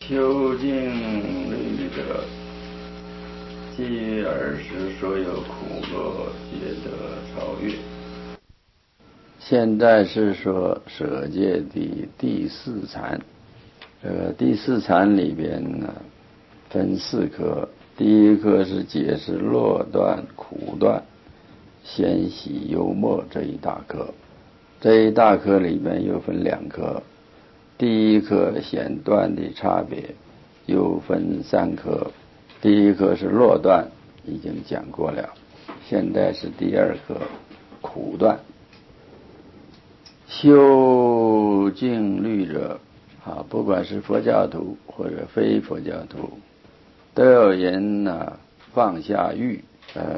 修静虑者，即于尔时所有苦乐，皆得超越。现在是说舍戒的第四禅。第四禅里边呢，分四科。第一科是解释乐断、苦断、欢喜、幽默这一大科。这一大科里面又分两科。第一科显断的差别，又分三科。第一科是乐断，已经讲过了。现在是第二科苦断。修静虑者不管是佛教徒或者非佛教徒，都有人放下欲，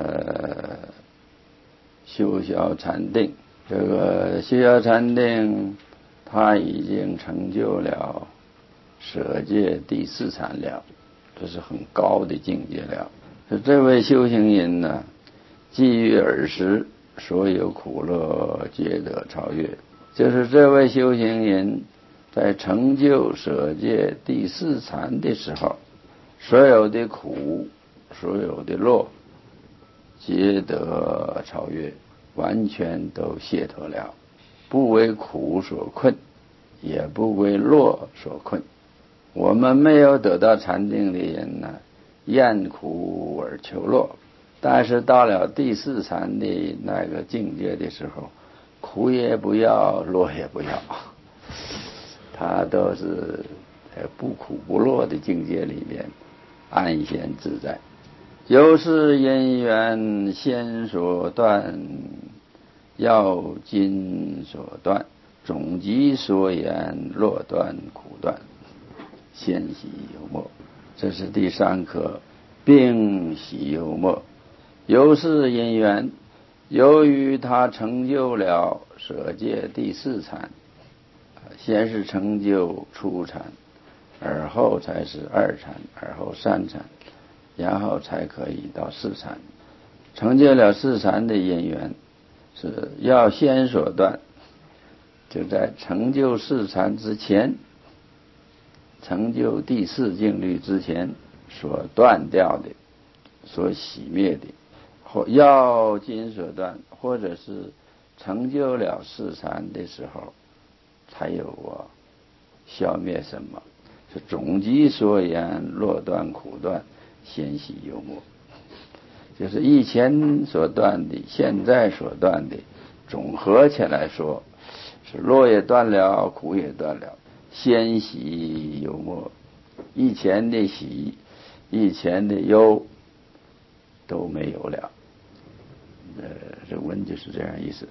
修小禅定。这个修小禅定，他已经成就了舍戒第四禅了，这是很高的境界了。这位修行人呢，即于尔时所有苦乐，皆得超越。就是这位修行人在成就舍戒第四禅的时候，所有的苦，所有的乐，皆得超越，完全都解脱了，不为苦所困，也不为乐所困。我们没有得到禅定的人呢，厌苦而求乐，但是到了第四禅的那个境界的时候，苦也不要，乐也不要，他都是在不苦不乐的境界里面安闲自在。由是因缘先所断，要今所断，总集所言，乐断、苦断、欢喜、幽默，这是第三科，并喜幽默。由是因缘，由于他成就了舍戒第四禅，先是成就初禅，而后才是二禅，而后三禅，然后才可以到四禅。成就了四禅的因缘，是要先所断，就在成就四禅之前，成就第四静虑之前所断掉的，所熄灭的，或要今所断，或者是成就了四禅的时候才有消灭什么，是总集所言，乐断、苦断、欢喜、幽默，就是以前所断的，现在所断的，总合起来说，是乐也断了，苦也断了，欢喜幽默，以前的喜，以前的忧都没有了。这文就是这样意思。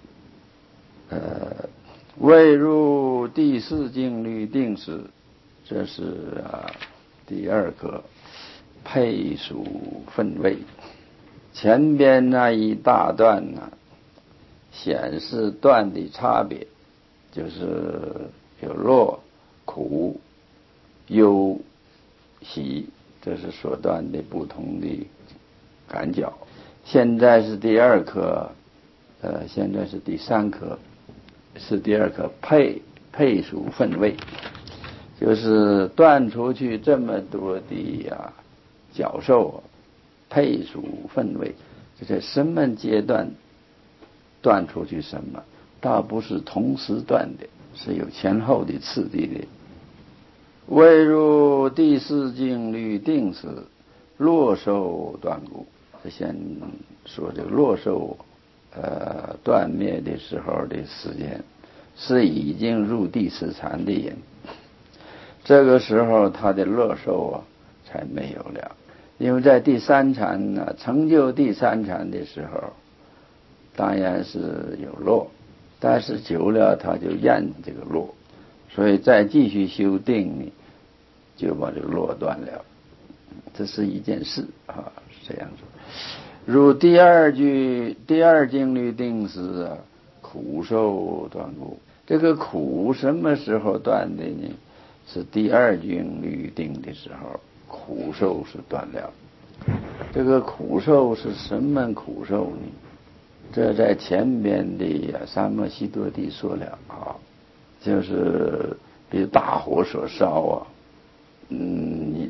未入第四静虑定时，这是第二课配属分位。前边那一大段呢，显示段的差别，就是有乐、苦、忧、喜，这是所断的不同的感觉。现在是第二课，现在是第三课，是第二课配属分位，就是断出去这么多的角兽，配属分位，就在什么阶段断出去什么，倒不是同时断的，是有前后的次第的。未入第四静虑定时，乐受断故。先说这个乐受断灭的时候的时间，是已经入第四禅的人，这个时候他的乐受才没有了。因为在第三禅呢，成就第三禅的时候，当然是有乐，但是久了他就厌这个乐，所以再继续修定呢，就把这个乐断了。这是一件事是这样说。如第二静虑定时苦受断故。这个苦什么时候断的呢？是第二静虑定的时候，苦受是断了。这个苦受是什么苦受呢？这在前边的三摩悉多地说了就是比如大火所烧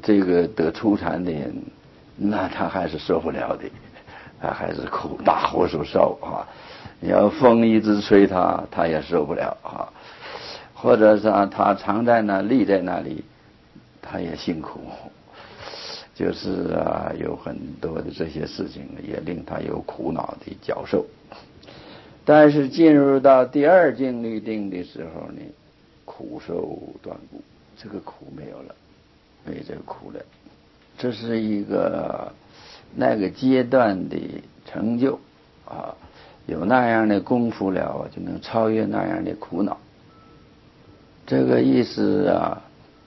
这个得初禅的人，那他还是受不了的，他还是苦大火所烧啊。你要风一直吹他，他也受不了啊。或者是他常在那立在那里，他也辛苦。就是有很多的这些事情也令他有苦恼的角受。但是进入到第二静虑定的时候呢，苦受断故，这个苦没有了，没这个苦了。这是一个那个阶段的成就啊，有那样的功夫了，就能超越那样的苦恼。这个意思啊，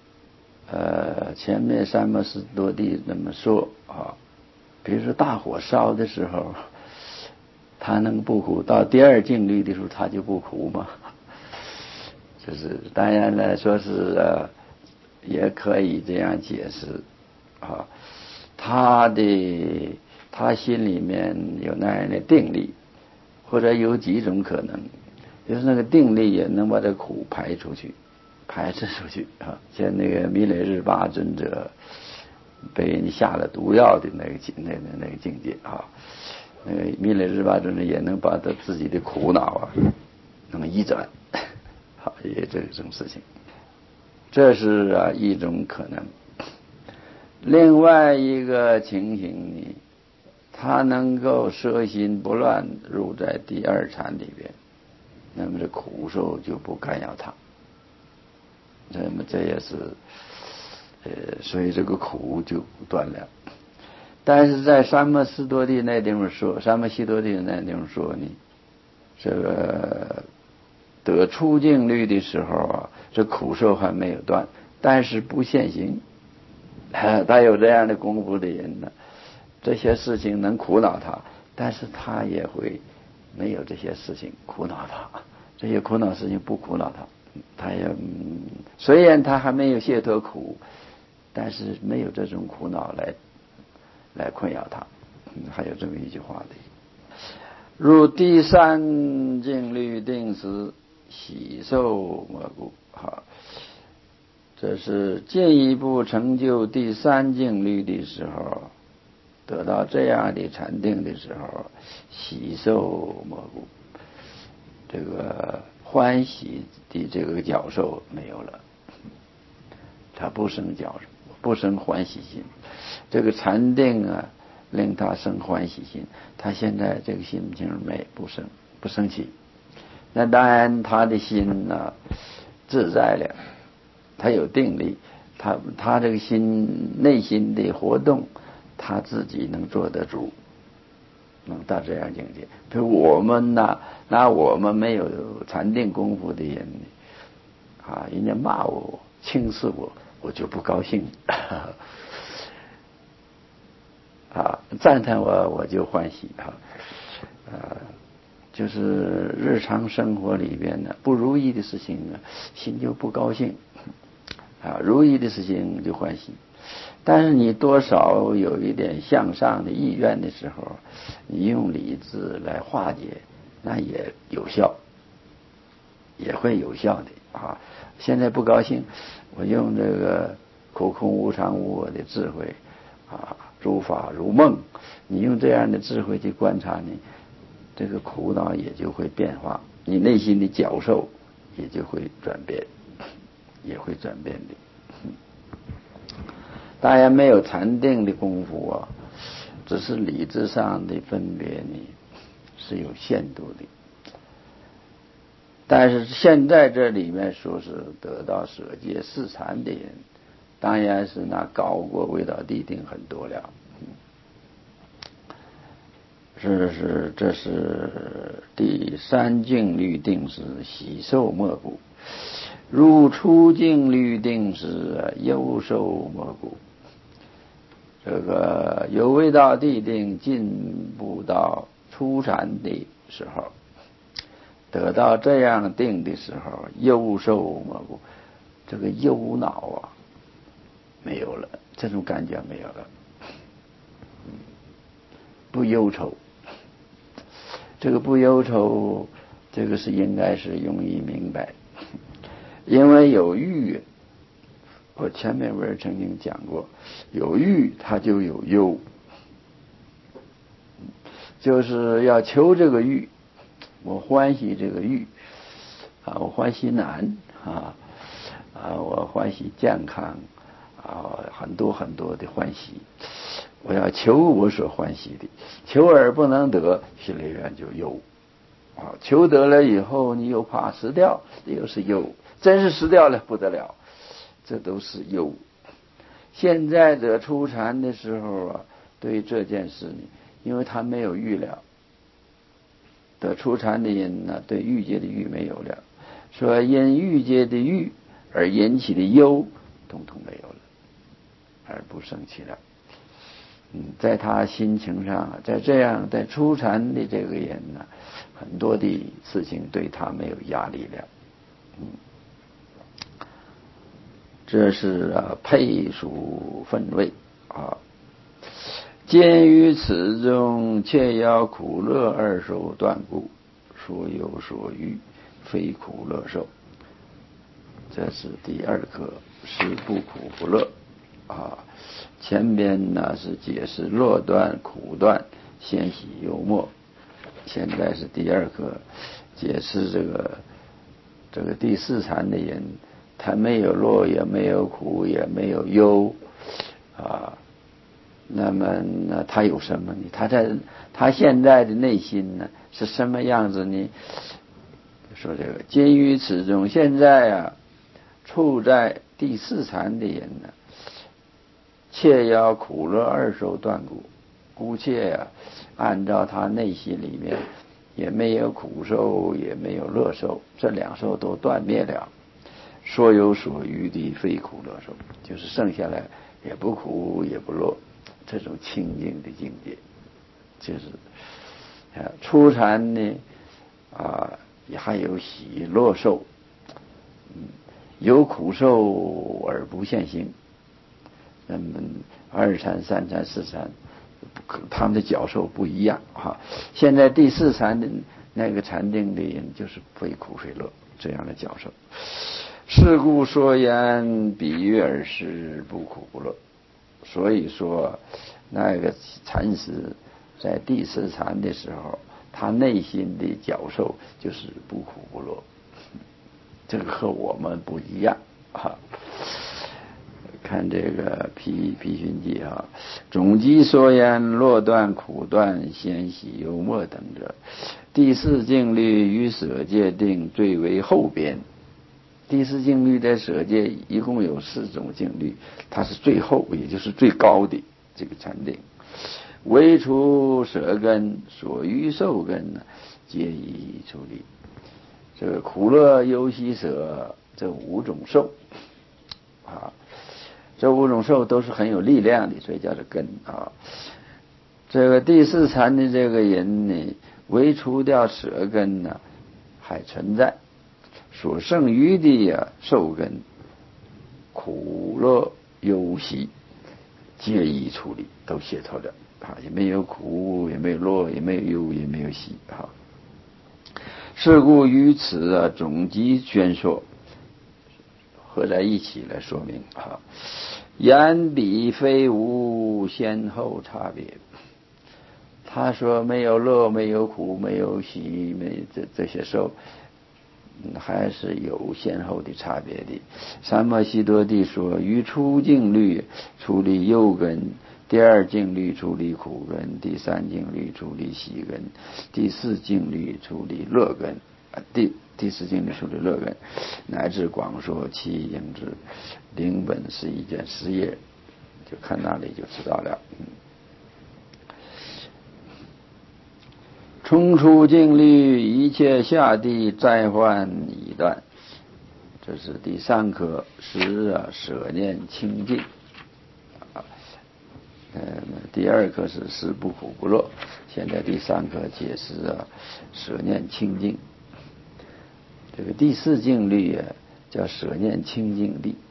前面三摩斯多地那么说啊，比如说大火烧的时候，他能不苦？到第二静虑的时候，他就不苦吗？就是当然来说是也可以这样解释啊，他心里面有那样的定力，或者有几种可能，就是那个定力也能把这苦排斥出去啊。像那个弥勒日巴尊者被人下了毒药的那个境界啊，那个弥勒日巴尊者也能把他自己的苦恼能移转，好，也这种事情，这是一种可能。另外一个情形呢，他能够摄心不乱入在第二禅里边，那么这苦受就不干扰他。那么这也是所以这个苦就断了。但是在三摩斯多地那地方说，三摩悉多地那地方说呢，这个得出静虑的时候这苦受还没有断，但是不现行。他有这样的功夫的人呢，这些事情能苦恼他，但是他也会没有这些事情苦恼他，这些苦恼事情不苦恼他，他也虽然他还没有解脱苦，但是没有这种苦恼来困扰他。还有这么一句话的，入第三静虑定时，喜受莫故。好，这是进一步成就第三静虑的时候，得到这样的禅定的时候，喜受莫故，这个欢喜的这个角受没有了，他不生不生欢喜心。这个禅定令他生欢喜心，他现在这个心情不生气。那当然他的心自在了，他有定力，他这个内心的活动，他自己能做得主，能到这样境界。比如我们那我们没有禅定功夫的人人家骂我轻视我就不高兴赞叹我就欢喜就是日常生活里边呢，不如意的事情心就不高兴如意的事情就欢喜。但是你多少有一点向上的意愿的时候，你用理智来化解，那也有效，也会有效的现在不高兴，我用这个苦空无常无我的智慧诸法如梦，你用这样的智慧去观察你这个苦恼也就会变化，你内心的角受也就会转变，也会转变的。当然没有禅定的功夫只是理智上的分别呢是有限度的。但是现在这里面说是得到舍戒四禅的人，当然是那高过味道地定很多了。这是第三静虑定时，喜受莫故；入初静虑定时，忧受莫故。这个有味道地定进步到初禅的时候，得到这样定的时候，忧受莫故，这个忧恼没有了，这种感觉没有了，不忧愁。这个不忧愁，这个是应该是容易明白，因为有欲我前面不是曾经讲过，有欲它就有忧，就是要求这个欲，我欢喜这个欲啊，我欢喜男我欢喜健康很多很多的欢喜，我要求我所欢喜的，求而不能得，心里面就忧求得了以后，你又怕失掉，又是忧，真是失掉了不得了，这都是忧。现在的初禅的时候对这件事呢，因为他没有欲了，得初禅的人呢，对欲界的欲没有了，说因欲界的欲而引起的忧，统统没有了，而不生气了。在他心情上，在初禅的这个人呢，很多的事情对他没有压力了。这是配属分位兼于此中，切要苦乐二受断故，所有所欲，非苦乐受。这是第二课，是不苦不乐前边呢是解释乐断苦断，先喜幽默，现在是第二课解释这个第四禅的人，他没有乐，也没有苦，也没有忧那么呢，他有什么呢？他现在的内心呢是什么样子呢？说这个今于此中，现在处在第四禅的人呢，切要苦乐二受断故，姑且按照他内心里面也没有苦受，也没有乐受，这两受都断灭了，所有所余的非苦乐受，就是剩下来也不苦也不乐，这种清净的境界，就是初禅呢也还有喜乐受，有苦受而不现行。二禅、三禅、四禅，他们的教授不一样现在第四禅的那个禅定的人，就是非苦非乐这样的教授。是故说言比喻而是不苦不乐。所以说，那个禅师在第四禅的时候，他内心的教授就是不苦不乐，这个和我们不一样看这个批训记总集说言乐断苦断先喜幽默等者，第四静虑与舍戒定最为后边。第四静虑在舍戒一共有4种静虑，它是最后也就是最高的这个禅定。唯除舍根所欲受根皆以处理。这个苦乐忧喜舍这5种受这5种受都是很有力量的，所以叫做根这个第四禅的这个人呢，唯除掉舍根呢还存在，所剩余的受根苦乐忧喜皆以处理，都解脱了也没有苦，也没有乐，也没有忧，也没有喜是故于此总集宣说，合在一起来说明言彼非无先后差别。他说没有乐，没有苦，没有喜，这些受还是有先后的差别的。三摩悉多地说，于初静虑处理忧根，第二静虑处理苦根，第三静虑处理喜根，第四静虑处理乐根第四静虑处理乐根，乃至广说其应之灵本是一件事业，就看那里就知道了。冲出静虑，一切下地灾患已断。这是第3课，舍念清净第2课是识不苦不乐，现在第3课解释舍念清净。这个第4静虑叫舍念清净力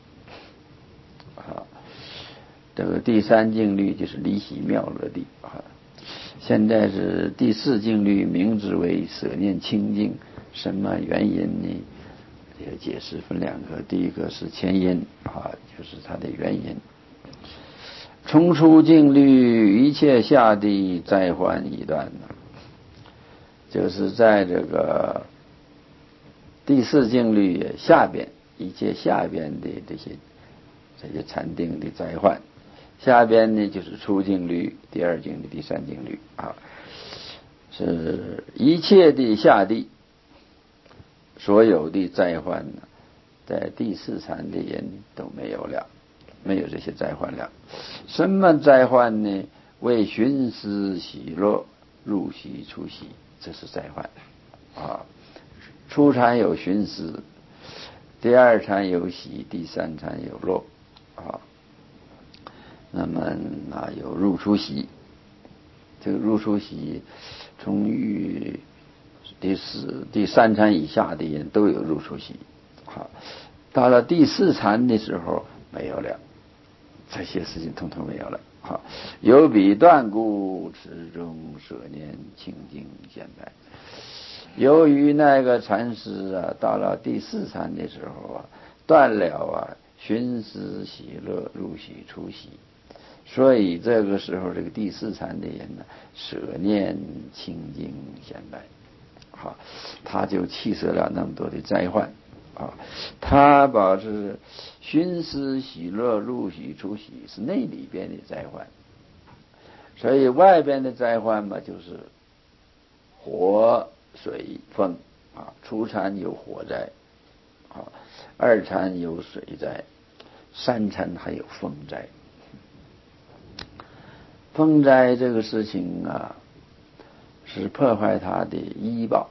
这个第3静虑就是离喜妙乐力现在是第4静虑名之为舍念清净，什么原因呢？这个解释分2个，第一个是前因就是它的原因。冲出静虑，一切下地灾患已断，就是在这个第四静虑下边，一切下边的这些禅定的灾患，下边呢就是初静虑、第二静虑、第三静虑啊，是一切的下地所有的灾患呢，在第四禅的人都没有了，没有这些灾患了。什么灾患呢？为寻思喜乐，入喜出喜，这是灾患啊。初禅有寻思，第二禅有喜，第三禅有乐啊。那么有入出喜，这个入出喜，从于第三禅以下的人都有入出喜，好，到了第四禅的时候没有了，这些事情统统没有了。好，有彼断故，持中舍念清净显白。由于那个禅师到了第四禅的时候断了寻思喜乐，入喜出喜，所以这个时候这个第四禅的人呢，舍念清净显白。好，他就弃舍了那么多的灾患啊，他保持寻思喜乐，入喜出喜，是内里边的灾患，所以外边的灾患嘛，就是火水风啊。初禅有火灾啊，二禅有水灾，三禅还有风灾。风灾这个事情是破坏他的医报，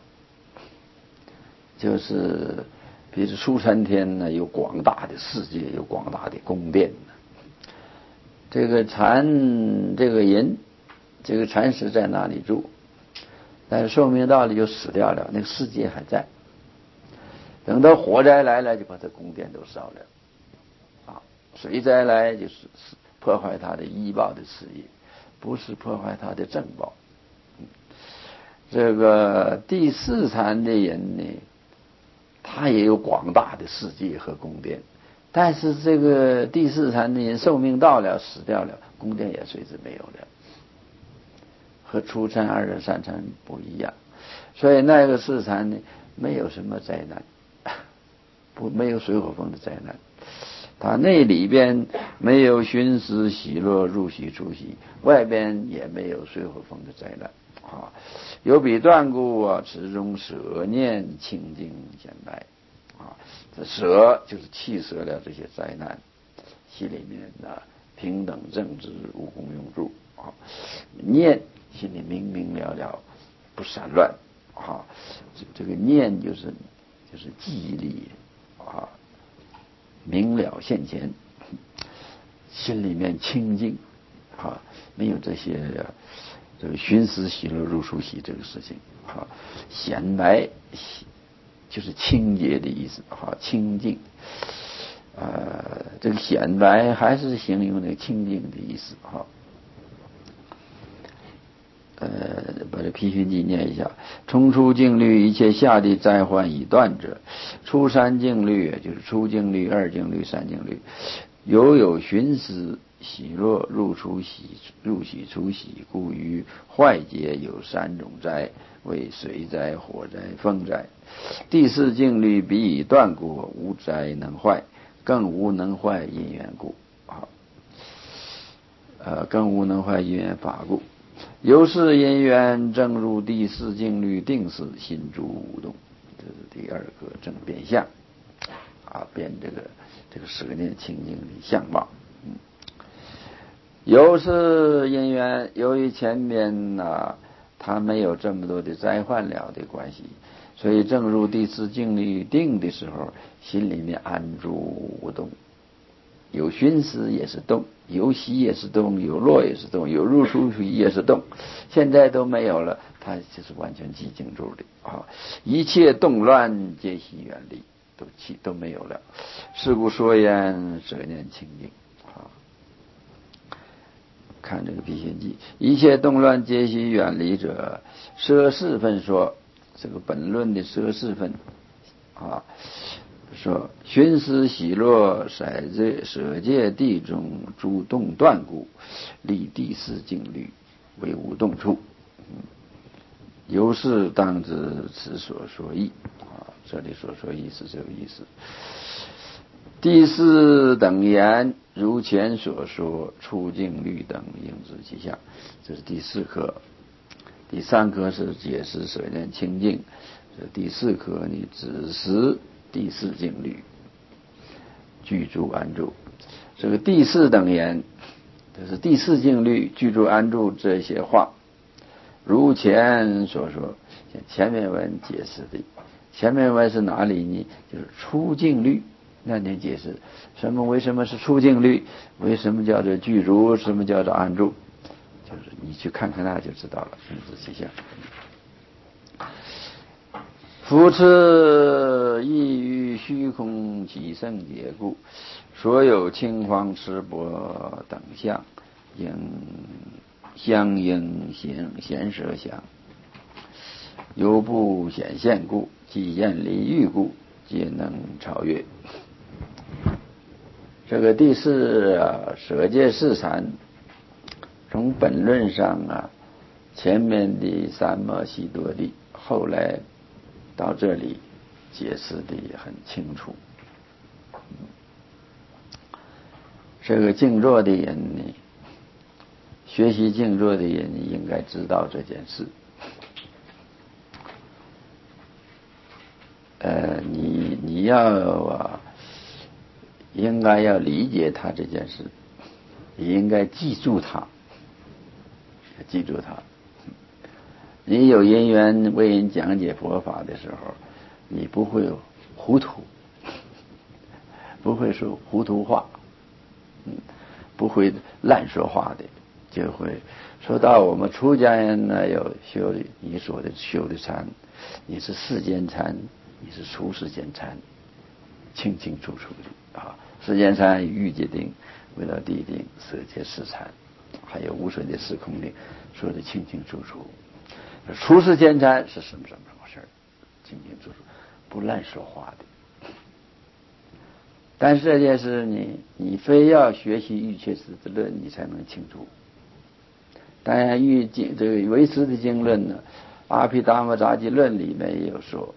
就是比如出禅天呢，有广大的世界，有广大的宫殿，这个人这个禅师在那里住，但是寿命到了就死掉了，那个世界还在。等到火灾来了，就把这宫殿都烧了水灾来就是破坏他的医报的事业，不是破坏他的正报。这个第四禅的人呢，他也有广大的世界和宫殿，但是这个第四禅的人寿命到了，死掉了，宫殿也随之没有了，和初禅、二禅、三禅不一样。所以那个四禅呢，没有什么灾难，没有水火风的灾难。他那里边没有寻思喜乐，入喜出喜，外边也没有水火风的灾难有彼断故持中舍念清净显白这舍就是弃舍了这些灾难，心里面平等正直，无功用处念心里明明了了，不散乱这个念就是记忆力明了现前，心里面清净没有这些这个寻思喜乐入出喜这个事情显白就是清洁的意思清净这个显白还是形容那个清净的意思把这批评记念一下。冲出静虑，一切下地灾患已断者，初三静虑就是初静虑、二静虑、三静虑，有寻思喜乐，入出喜，入喜出喜，故于坏劫有三种灾，为水灾、火灾、风灾。第四静虑彼已断故，无灾能坏，更无能坏因缘故更无能坏因缘法故。由是因缘正入第四静虑定势，心诸无动，这是第二个正变相变这个舍念清净的相貌。由是因缘，由于前面他没有这么多的灾患了的关系，所以正入第四静虑定的时候，心里面安住无动，有寻思也是动，有喜也是动，有乐也是动，有入出喜也是动，现在都没有了，他就是完全寂静住的一切动乱皆悉远离，都没有了。是故说言舍念清净看这个辟邪记，一切动乱皆悉远离者，奢四分说，这个本论的奢四分说寻思喜乐，舍戒地中诸动断故，立第四静虑，为无动处。由是当知此所说义啊，这里所说义是这个意思。第四等言，如前所说，出静虑等应知其相，这是第四课。第三课是解释舍见清净，这第四课你只识第四静虑，居住安住。这个第四等言，就是第四静虑、居住安住这些话，如前所说，前面文解释的。前面文是哪里呢？就是出静虑。那你解释为什么是出静虑？为什么叫做居住？什么叫做安住？就是你去看看那就知道了。仔细想，夫此异于虚空起圣解故，所有青黄赤薄等相，应相应显舍相，犹不显现故，即厌离欲故，皆能超越。这个第四舍戒四禅，从本论上前面的三摩悉多利，后来到这里解释的很清楚。这个静坐的人呢，学习静坐的人应该知道这件事。你要应该要理解他这件事，你应该记住它。你有因缘为人讲解佛法的时候，你不会糊涂，不会说糊涂话，不会乱说话的，就会说到我们出家人呢，有修的，你说的修的禅，你是世间禅，你是出世间禅，清清楚楚的啊。世间禅欲界定、为了地定、舍戒四禅，还有无舍戒四空定，说的清清楚楚。出世间禅是什么回事？清清楚楚，不乱说话的。但是这件事你非要学习瑜伽师的论，你才能清楚。当然，这个唯识的经论呢，阿毗达摩杂记论里面也有说，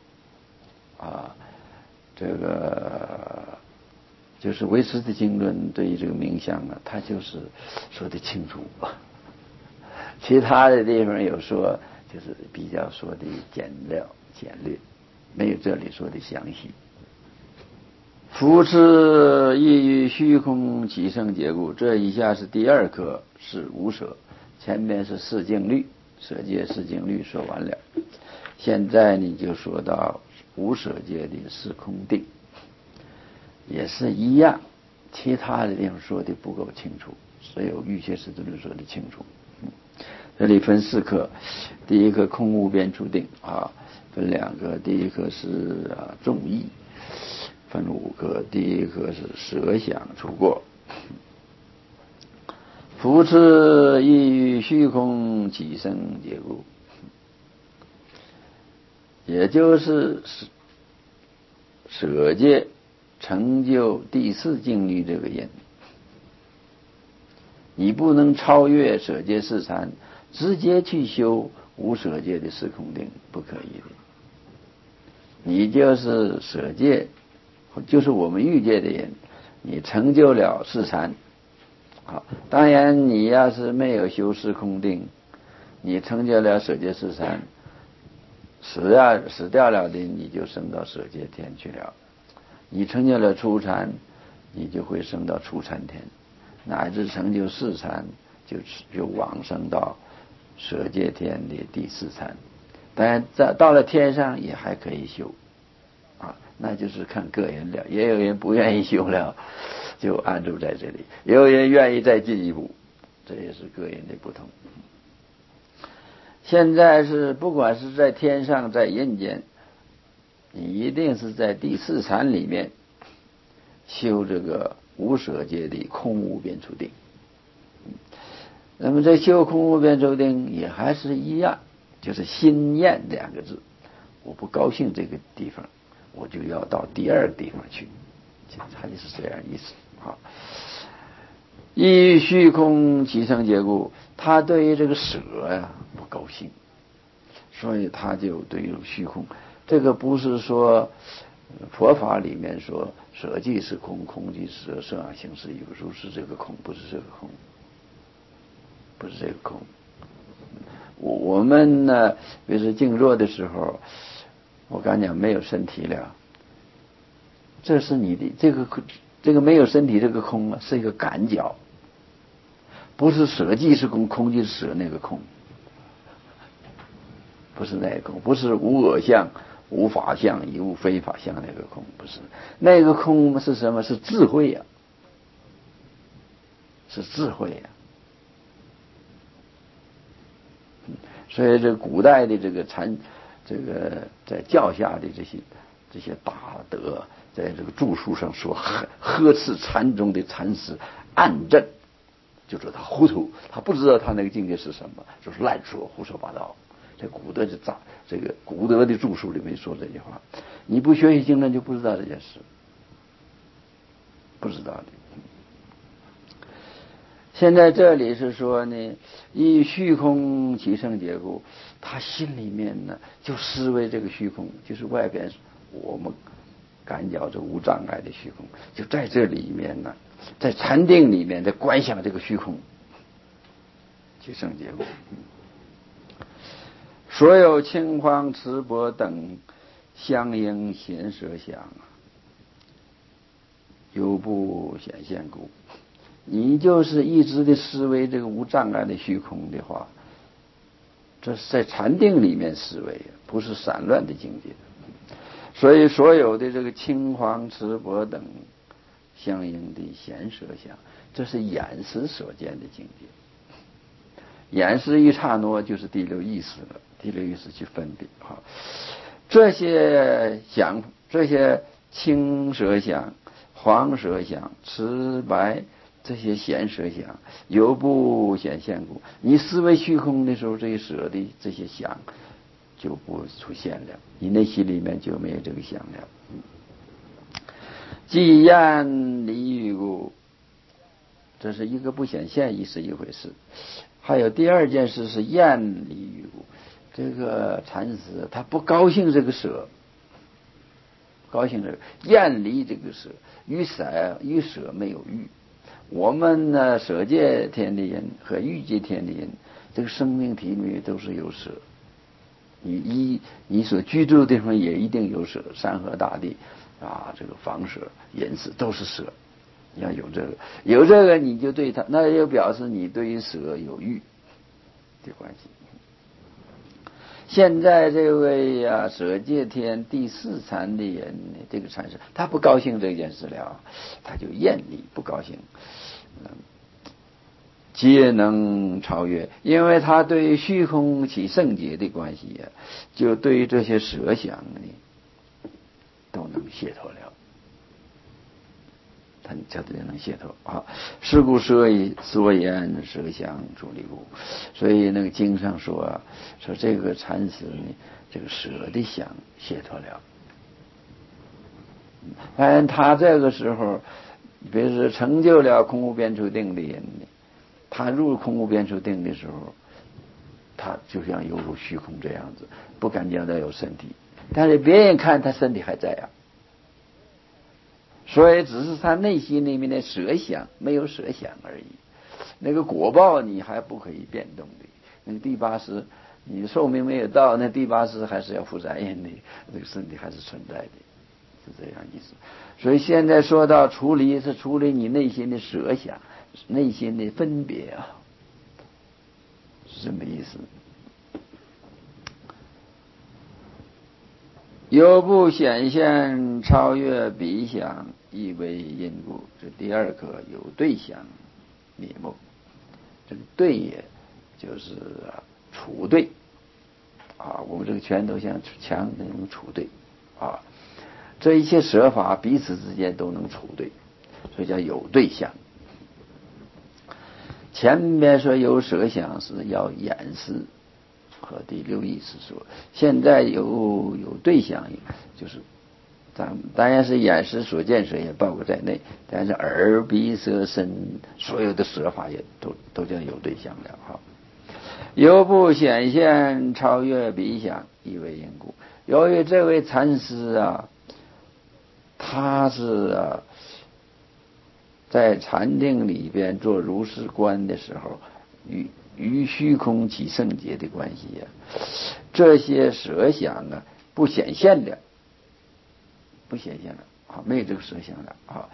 这个就是唯识的经论对于这个冥想他就是说的清楚。其他的地方有说，就是比较说的简略，没有这里说的详细。夫此异于虚空起圣解故，这一下是第二课，是无舍，前面是四静虑，舍戒四静虑说完了，现在你就说到无舍戒的四空定，也是一样，其他的地方说的不够清楚，只有瑜伽师论说的清楚。这里分四课，第一课空无边处定分两个，第一课是众义，分五课，第一课是舍想除过。夫此异于虚空起生解故，也就是舍戒成就第四静虑这个人，你不能超越舍戒四禅，直接去修无舍戒的四空定，不可以的。你就是舍戒，就是我们欲界的人，你成就了四禅。当然你要是没有修四空定，你成就了舍戒四禅，死掉了的你就升到舍戒天去了。你成就了初禅，你就会升到初禅天，乃至成就四禅，就往生到舍戒天的第四禅。当然到了天上也还可以修那就是看个人了，也有人不愿意修了，就安住在这里，也有人愿意再进一步，这也是个人的不同。现在是不管是在天上在人间，你一定是在第四禅里面修这个无舍戒的空无边处定。那么在修空无边处定也还是一样，就是心念两个字，我不高兴这个地方， 我就要到第二个地方去，他就是这样意思啊。以虚空其生结故，他对于这个舍呀不高兴，所以他就对于虚空，这个不是说佛法里面说舍即是空，空即是舍，色行识有如是这个空，不是这个空，不是这个空。我们呢，比如说静坐的时候，我刚讲没有身体了，这是你的这个没有身体这个空啊，是一个感觉，不是舍即是空，空即是舍那个空，不是那个空，不是无我相、无法相、亦无非法相那个空，不是那个空是什么？是智慧呀，是智慧呀。所以这古代的这个这个在教下的这些大德，在这个著述上说，呵斥禅宗的禅师暗证，就是他糊涂，他不知道他那个境界是什么，就是乱说胡说八道。这古德这个古德的著述里面说这句话，你不学习经论就不知道这件事，不知道的。现在这里是说呢，以虚空其生结故，他心里面呢就思维这个虚空，就是外边我们感觉这无障碍的虚空，就在这里面呢，在禅定里面在观想这个虚空，其生结故。所有青黄赤薄等相应形色相，犹不显现故。你就是一直的思维这个无障碍的虚空的话，这是在禅定里面思维，不是散乱的境界。所以所有的这个青黄赤薄等相应的显色相，这是眼识所见的境界。眼识一刹那就是第六意识了，第六意识去分别啊，这些想，这些青色相、黄色相、赤白这些显色相，犹不显现故。你思维虚空的时候，这些舍的这些想就不出现了，你内心里面就没有这个想了。既厌离欲故，这是一个不显现意是一回事。还有第二件事是厌离欲故，这个禅师他不高兴这个舍，高兴这个厌离这个舍，与舍没有欲。我们呢，舍界天地人和欲界天地人，这个生命体里面都是有舍。你所居住的地方也一定有舍，山河大地啊，这个房舍、人事都是舍。你要有这个，有这个你就对他，那就表示你对于舍有欲的关系。现在这位舍界天第四禅的人，这个禅师他不高兴这件事了，他就厌离，不高兴。皆能超越，因为他对虚空起圣洁的关系呀，就对于这些舍想呢，都能解脱了。他绝对能解脱啊！是故所言舍想出离故。所以那个经上说这个禅师呢，这个舍的想解脱了。他这个时候，比如说成就了空无边处定的人呢，他入空无边处定的时候，他就像犹如虚空这样子，不感觉到有身体，但是别人看他身体还在啊。所以只是他内心里面的舍想没有舍想而已，那个果报你还不可以变动的。那个第八识，你寿命没有到，那第八识还是要负责任的，这个身体还是存在的，是这样意思。所以现在说到处理，是处理你内心的舍想，内心的分别啊，是这么意思。犹不显现超越彼想，亦为因故。这第二个有对象灭没，这个对也就是处对啊，我们这个拳头像枪那种处对啊，这一切舍法彼此之间都能处对，所以叫有对象。前面说有舍想是要掩饰和第六意识说，现在有对象，就是当然是眼识所见舍也包括在内，但是耳鼻舌身所有的舍法也都叫有对象了哈。有不显现超越彼想，亦为因故。由于这位禅师啊，他是在禅定里边做如是观的时候，与虚空起圣洁的关系这些舍想不显现了，没有这个舍想了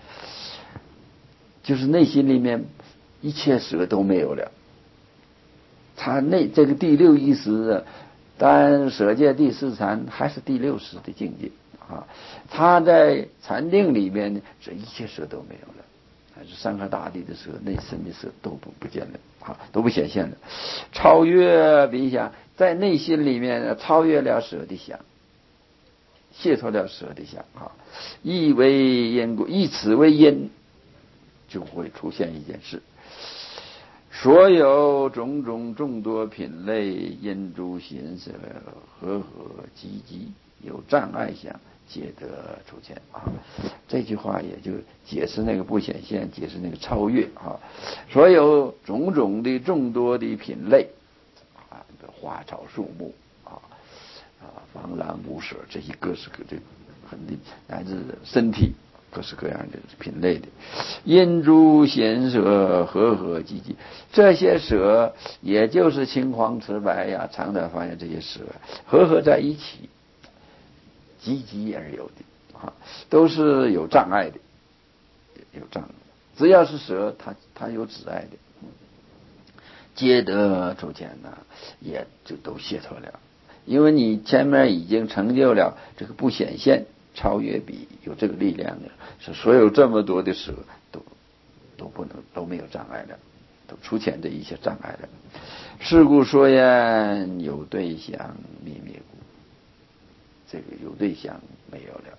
就是内心里面一切舍都没有了。他这个第六意识但舍界第四禅还是第六识的境界他在禅定里面呢，这一切舍都没有了，还是山河大地的舍、内身的舍都不见了都不显现了。超越彼想，在内心里面超越了舍的想，解脱了舍的想亦为因故，以此为因，就会出现一件事。所有种种众多品类，因诸形色和积极有障碍想，皆得出现这句话也就解释那个不显现，解释那个超越所有种种的众多的品类花草树木房栏屋舍，这些各式各的乃至身体各式各样的品类的，因诸显舍和积极，这些舍也就是青黄赤白长短方向这些舍和在一起，积极而有的都是有障碍的，只要是舍它有阻碍的，皆得出现也就都解脱了。因为你前面已经成就了这个不显现超越彼，有这个力量的，是所有这么多的舍都没有障碍了，都出现这一些障碍了。是故说言有对象灭故，这个有对象没有了。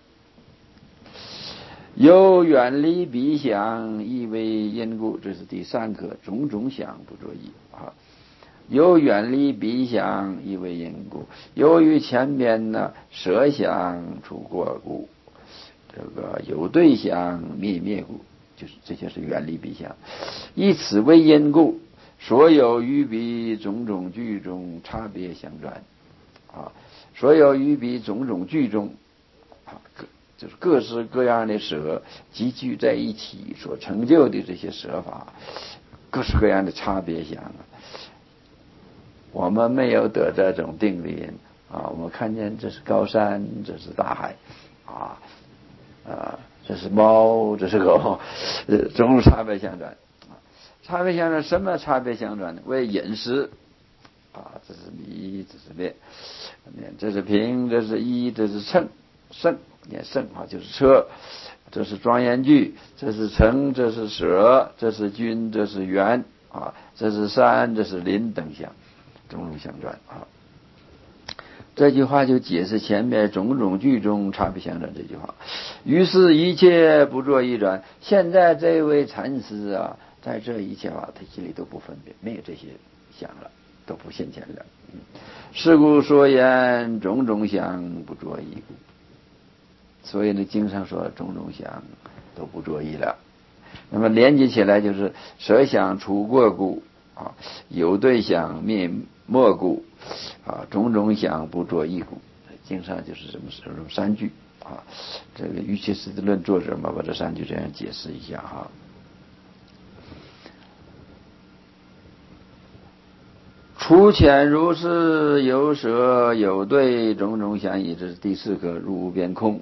有远离彼想，亦为因故，这是第三课，种种想不作意有远离彼想，亦为因故。由于前边舍想出过故，这个有对象灭故，就是这些是远离彼想，以此为因故，所有于彼种种句中差别相转所有于彼种种句中就是各式各样的舍集聚在一起所成就的这些舍法，各式各样的差别相我们没有得这种定力我们看见这是高山，这是大海这是猫，这是狗种种差别相转差别相转，什么差别相转呢？为饮食这是米，这是面，这是平，这是一，这是秤，胜就是车，这是庄严具，这是城，这是舍，这是君，这是园这是山，这是林等相，种种相转这句话就解释前面种种句中差别相转这句话。于是一切不作一转。现在这位禅师在这一切他心里都不分别，没有这些想了，都不现前了是故说言种种想不作一故。所以呢，经上说种种想都不作一了。那么连接起来就是舍想出过故有对想灭没故种种想不作一故。经上就是这么三句这个瑜伽师地论作者把这三句这样解释一下初浅如是，有舍有对种种想已，这是第四课入无边空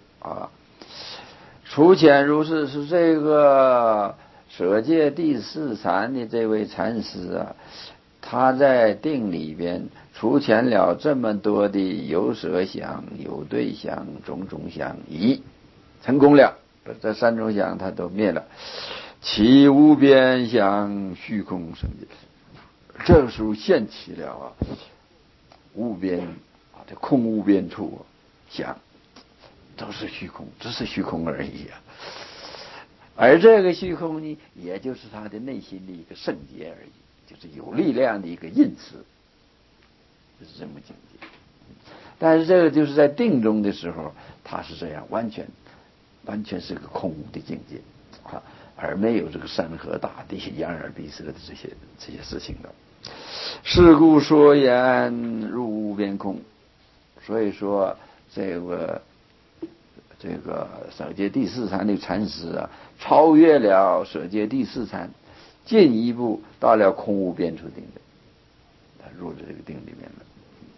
初浅如是是这个舍界第四禅的这位禅师他在定里边除前了这么多的有舍想、有对想、种种想已成功了，这三种想他都灭了，其无边想虚空生界，这时候现起了无边这空无边处想都是虚空，只是虚空而已而这个虚空呢，也就是他的内心的一个圣洁而已，就是有力量的一个印词，就是这么境界。 但是这个就是在定中的时候，它是这样，完全是个空无的境界啊，而没有这个山河大地、眼耳鼻舌的这些事情的。是故说言入无边空，所以说这个舍戒第四禅的禅师啊，超越了舍戒第四禅，进一步到了空无边处定的，他入了这个定里面了。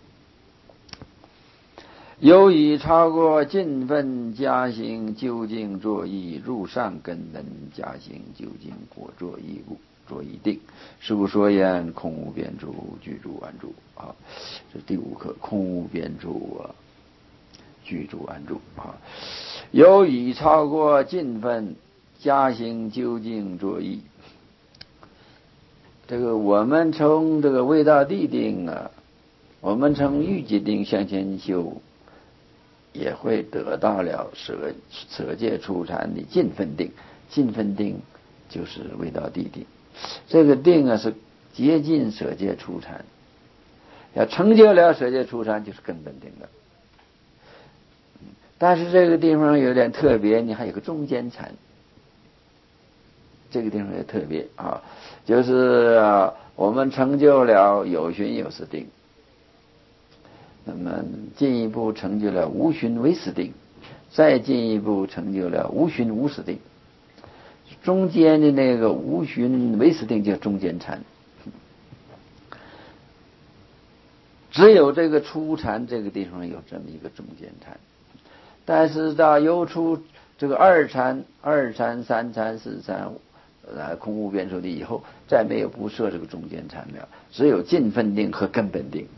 由于超过尽分加行究竟作意，入上根本加行究竟果作意故，作意定。是故说言空无边处居住安住啊，这第五课空无边处啊，居住安住啊。由于超过尽分加行究竟作意，这个我们从这个未到地定啊，我们从欲界定向前修，也会得到了舍戒初禅的尽分定。尽分定就是未到地定，这个定啊是接近舍戒初禅，要成就了舍戒初禅就是根本定了。但是这个地方有点特别，你还有个中间禅，这个地方也特别啊，就是我们成就了有寻有识定，那么进一步成就了无寻唯识定，再进一步成就了无寻无识定，中间的那个无寻唯识定叫中间禅。只有这个初禅这个地方有这么一个中间禅，但是到由出这个二禅、三禅、四禅空无边处地以后，再没有不设这个中间禅了，只有尽分定和根本定，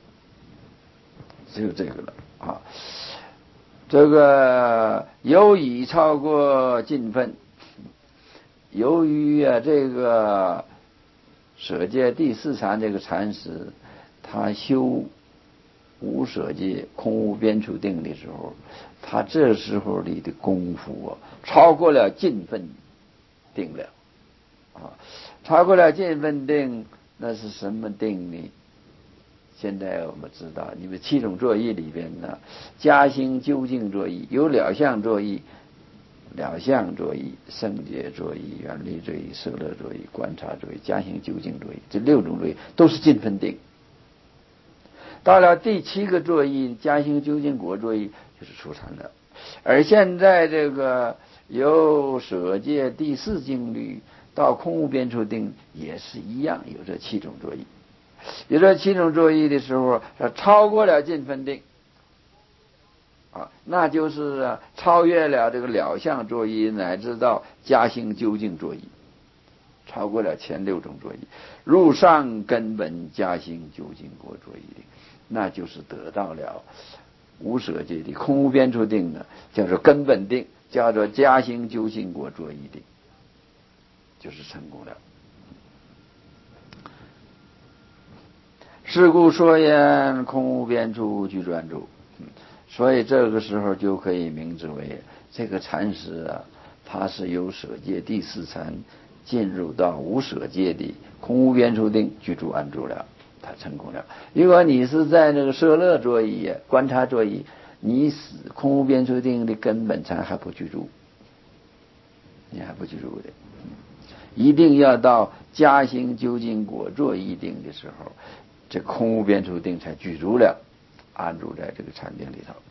只有这个了啊。这个由于超过尽分，由于这个舍戒第四禅这个禅师，他修无舍戒空无边处定的时候，他这时候里的功夫超过了尽分定了啊，超过了尽分定，那是什么定呢？现在我们知道，你们七种作意里边呢，加行究竟作意有了相作意、了相作意、胜解作意、远离作意、摄乐作意、观察作意、加行究竟作意，这6种作意都是尽分定。到了第7个作意加行究竟果作意就是初禅了。而现在这个由舍戒第4境律到空无边处定也是一样，有这7种作意。有这7种作意的时候，超过了尽分定啊，那就是超越了这个了相作意，乃至到加行究竟作意，超过了前6种作意，入上根本加行究竟果作意的，那就是得到了无舍戒的空无边处定呢，叫做根本定，叫做加行究竟果作意定，就是成功了。是故说言空无边处居住安住，所以这个时候就可以明知为这个禅师啊，他是由舍戒第4禅进入到无舍戒的空无边处定居住安住了，他成功了。如果你是在那个摄乐作意、观察作意，你是空无边处定的根本禅还不居住，你还不居住的，一定要到加行究竟果作意定的时候，这空无边处定才居住了，安住在这个禅定里头。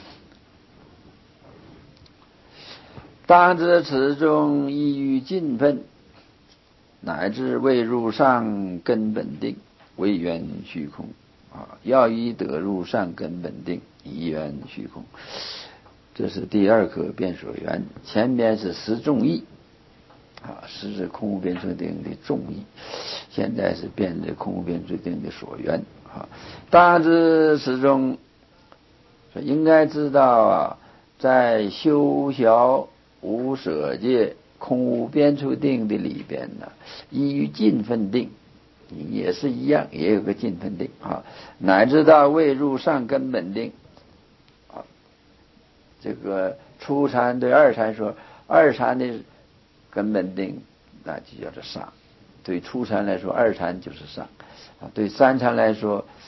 当知此中意欲尽分，乃至未入上根本定，为缘虚空啊！要以得入上根本定，以缘虚空。这是第2课变所缘，前面是10众意啊，是空无边处定的众意，现在是变这空无边处定的所缘啊。当知此中，应该知道啊，在修学无舍戒空无边处定的里边呢，依于尽分定也是一样，也有个尽分定啊，乃至到未入上根本定啊。这个初禅对二禅说，二禅的根本定那就叫做上，对初禅来说二禅就是上啊，对三禅来说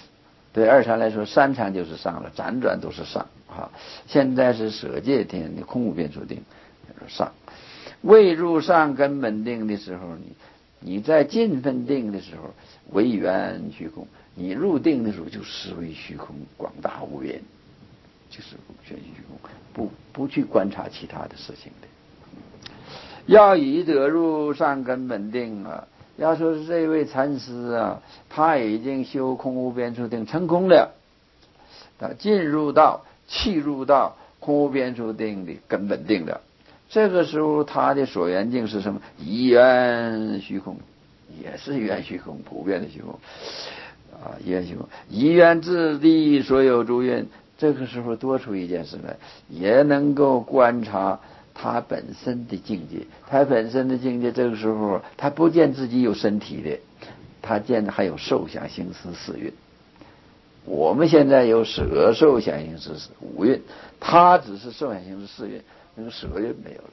对二禅来说，三禅就是上了，辗转都是上啊。现在是舍戒定的空无边处定，就是上。未入上根本定的时候，你在近分定的时候为缘虚空，你入定的时候就思维虚空广大无边，就是全虚空，不去观察其他的事情的。要以得入上根本定啊，要说是这位禅师啊，他已经修空无边处定成功了，他进入到契入到空无边处定的根本定了。这个时候他的所缘境是什么？一缘虚空，也是一缘虚空，普遍的虚空啊，一缘虚空，一缘自地所有诸缘。这个时候多出一件事来，也能够观察他本身的境界。他本身的境界，这个时候他不见自己有身体的，他见还有受想行识四蕴。我们现在有舍受想行识五蕴，他只是受想行识四蕴，那个舍蕴没有了，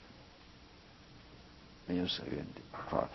没有舍蕴的啊。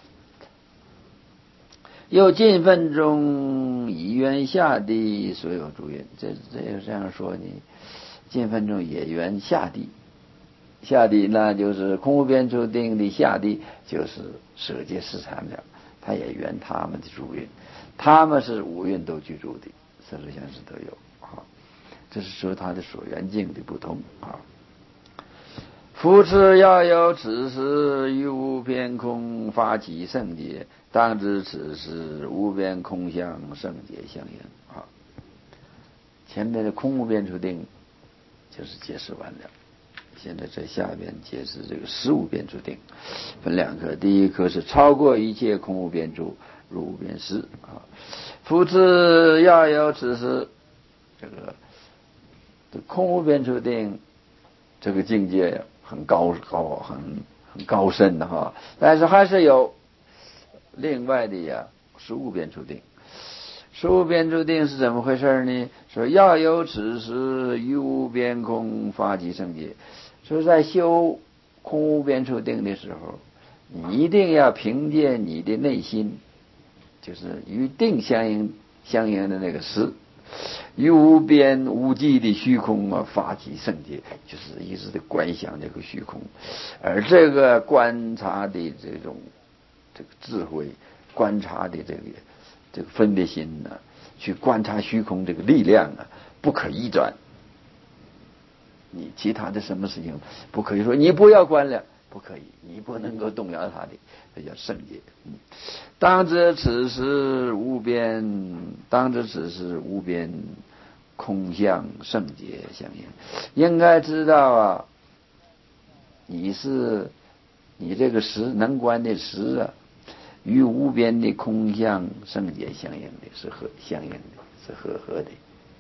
又尽分中以缘下地所有诸缘，这样说呢，尽分中也缘下地，下地那就是空无边处定的下地，就是舍戒四禅了，他也缘他们的诸缘，他们是五蕴都居住的，色受想行识都有啊。这是说他的所缘境的不同啊。夫此要有此时于无边空发起圣解，当知此时无边空相圣解相应啊。前面的空无边处定就是解释完了，现在在下边解释这个实无边处定，分两科，第一科是超过一切空无边处入无边识啊。夫此要有此时，这个空无边处定这个境界很高很高深的哈，但是还是有另外的呀实无边处定。实无边处定是怎么回事呢？说要有此时于无边空发起圣解，说在修空无边处定的时候，你一定要凭借你的内心，就是与定相应的那个识，于无边无际的虚空啊，发起圣解，就是一直的观想这个虚空，而这个观察的这个智慧，观察的这个分别心呢，去观察虚空这个力量啊，不可移转。你其他的什么事情不可以说你不要观了，不可以，你不能够动摇它的，这叫圣解。当知此时无边，当知此时无边空相圣解相应。应该知道啊，你这个识能观的识啊，与无边的空相圣解相应的，是相应的，是合的。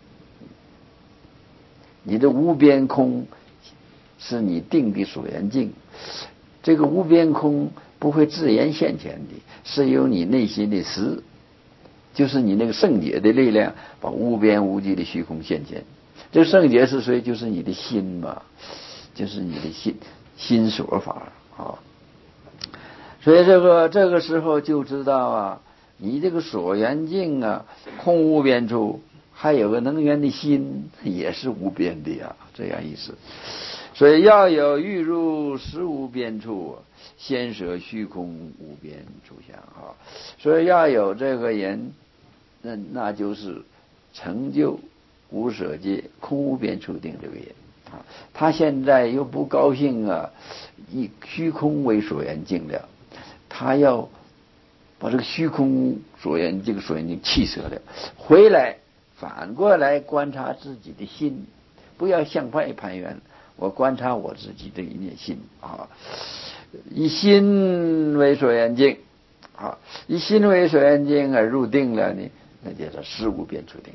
你的无边空是你定的所缘境，这个无边空不会自然现前的，是由你内心的识，就是你那个圣解的力量，把无边无际的虚空现前。这个圣解是谁？就是你的心嘛，就是你的心所法啊。所以这个时候就知道啊，你这个所缘境啊，空无边处，还有个能缘的心，也是无边的呀，这样意思。所以要有欲入实无边处，先舍虚空无边处相啊。所以要有这个人，那就是成就无舍界空无边处定这个人啊。他现在又不高兴啊，以虚空为所缘境了，他要把这个虚空所缘境弃舍了，回来反过来观察自己的心，不要向外攀缘，我观察我自己的一念心啊，以心为所缘境啊，以心为所缘境而入定了呢，那叫做实无边处定。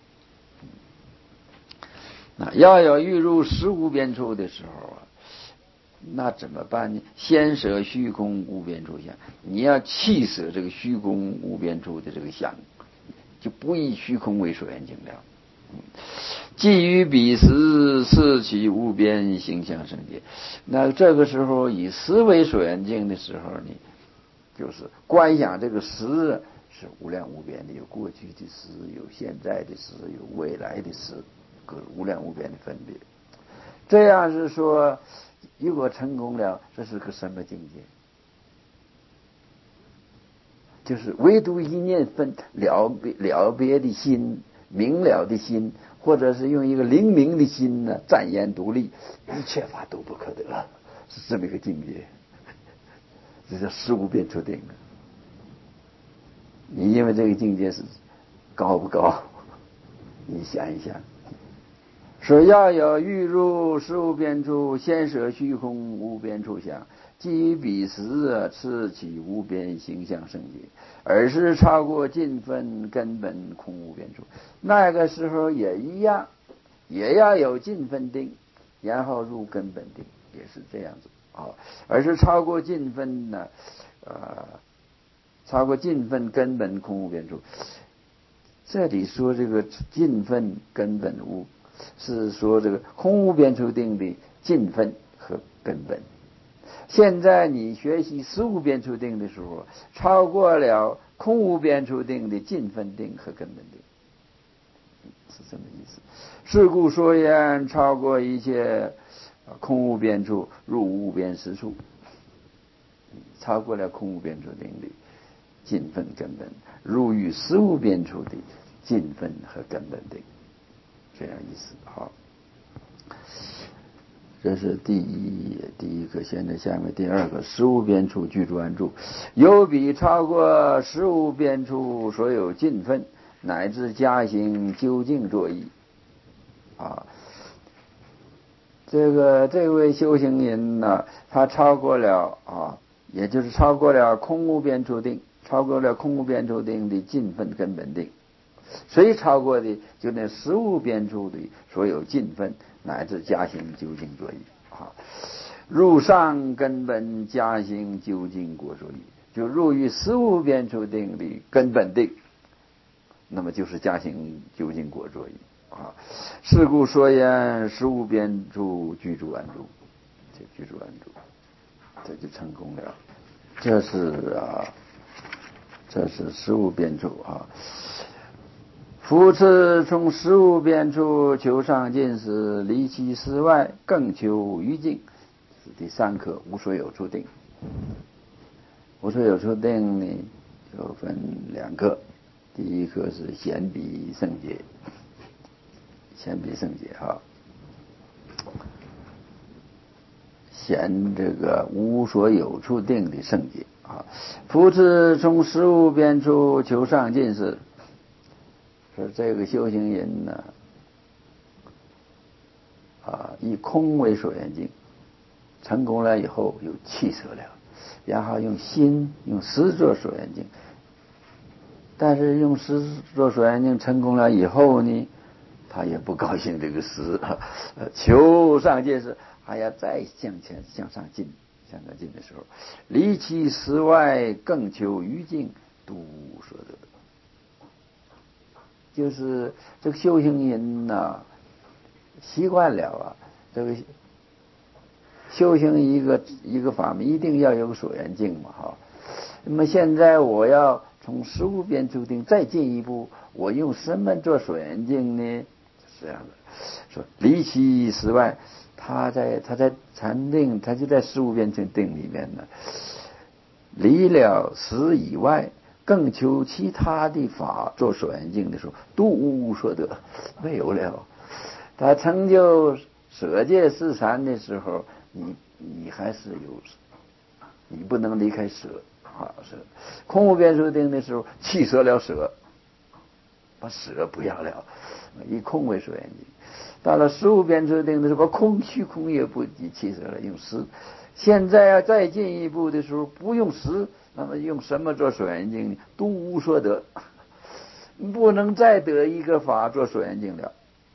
那要有欲入实无边处的时候啊，那怎么办呢？先舍虚空无边处相，你要弃舍这个虚空无边处的这个相，就不以虚空为所缘境了。既于彼时视其无边形象圣解，那这个时候以识为所缘境的时候呢，就是观想这个识是无量无边的，有过去的时，有现在的时，有未来的时，各无量无边的分别。这样是说，如果成功了，这是个什么境界？就是唯独一念分了别的心，明了的心，或者是用一个灵明的心呢，湛然独立，一切法都不可得，是这么一个境界。这叫十无边处定。你因为这个境界是高不高？你想一想，说要有欲入十无边处，先舍虚空无边处想，即彼时持起无边形象圣洁，而是超过尽分根本空无边处。那个时候也一样，也要有尽分定，然后入根本定，也是这样子啊。而是超过尽分呢，超过尽分根本空无边处。这里说这个尽分根本无，是说这个空无边处定的尽分和根本。现在你学习十无边处定的时候，超过了空无边处定的尽分定和根本定，是这么意思。是故说言，超过一切空无边处，入无边实处。超过了空无边处定的尽分根本，入于十无边处的尽分和根本定，这样意思。好，这是第一个。现在下面第二个，十无边处具足安住，有比超过十无边处所有尽分，乃至加行究竟作意。这位修行人呢，他超过了也就是超过了空无边处定，超过了空无边处定的尽分根本定。谁超过的？就那十无边处的所有尽分，乃至加行究竟作意。入上根本加行究竟果作意，就入于十无边处定的根本定，那么就是加行究竟果作意。是故说言，十无边处具足安住，就具足安住，这就成功了。这是十无边处啊。夫次从十无边处求上进时，离其事外，更求于境，是第三课无所有处定。无所有处定呢，就分两课。第一课是显比圣洁，显比圣洁显这个无所有处定的圣洁。夫次从十无边处求上进时，说这个修行人呢，以空为所缘境，成功了以后又弃舍了，然后用心用识做所缘境。但是用识做所缘境成功了以后呢，他也不高兴这个识，求上进时还要再向上进的时候，离其识外，更求于境，度无所得。就是这个修行人呢，习惯了这个修行一个法门，一定要有所缘境嘛那么现在我要从十无边处定再进一步，我用什么做所缘境呢？是这样的，说离其识外，他在禅定，他就在十无边处定里面呢，离了识以外，更求其他的法做所缘境的时候，都无所得，没有了。他成就舍戒四禅的时候，你还是有，你不能离开舍舍。空无边处定的时候，弃舍了舍，把舍不要了，以空为所缘境。到了十无边处定的时候，把虚空也不弃舍了，用识。现在要再进一步的时候，不用识，那么用什么做所缘境呢？都无所得，不能再得一个法做所缘境了。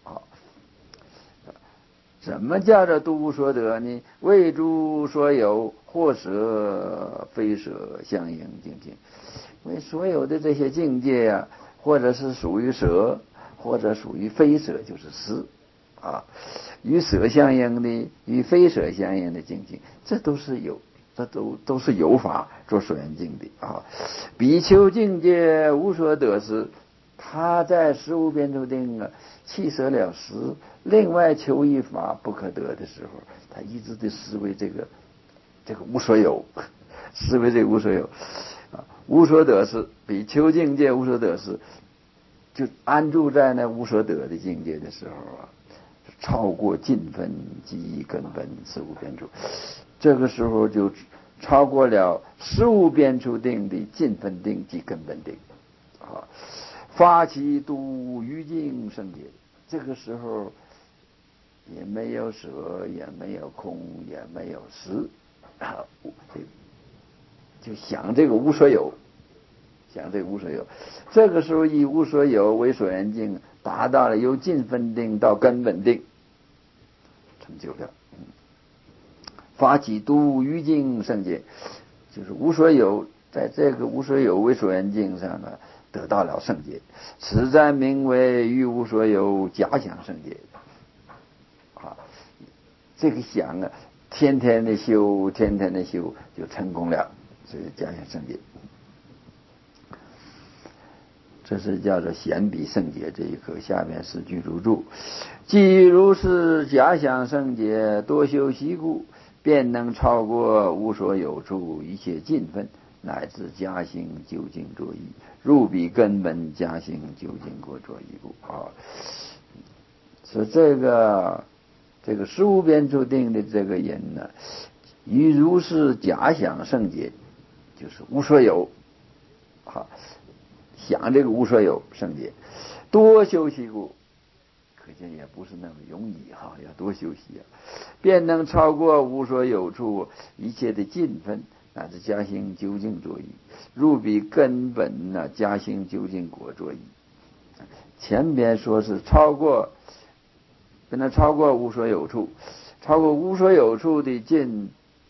什么叫做都无所得呢？为诸所有，或舍非舍相应境界。因为所有的这些境界或者是属于舍，或者属于非舍，就是识与舍相应的，与非舍相应的境界，这都是有这都是有法做所缘境的啊。比丘境界无所得时，他在实无边处定啊，弃舍了实，另外求一法不可得的时候，他一直的思维这个无所有，思维这个无所有啊，无所得时，比丘境界无所得时，就安住在那无所得的境界的时候啊，超过尽分即一根本实无边处，这个时候就超过了实无边处定的尽分定即根本定啊。发起度于境圣解，这个时候也没有舍，也没有空，也没有实啊，就想这个无所有，想这个无所有。这个时候以无所有为所缘境，达到了由尽分定到根本定，成就了。发起度于境圣解，就是无所有，在这个无所有为所缘境上呢，得到了圣解，此在名为于无所有假想圣解啊。这个想啊，天天的修，天天的修，就成功了，所以假想圣解。这是叫做显比圣解这一课，下面是句注注。既如是假想圣解，多修习故，便能超过无所有处一切尽分，乃至加行究竟作意，入彼根本加行究竟过作意故啊。是这个实无边处定的这个人呢，于如是假想圣解，就是无所有啊，想这个无所有圣解，多修习故，可见也不是那么容易哈，要多修习啊，便能超过无所有处一切的尽分，乃至加行究竟作意，入彼根本呢，加行究竟果作意。前边说是超过，不能超过无所有处，超过无所有处的尽，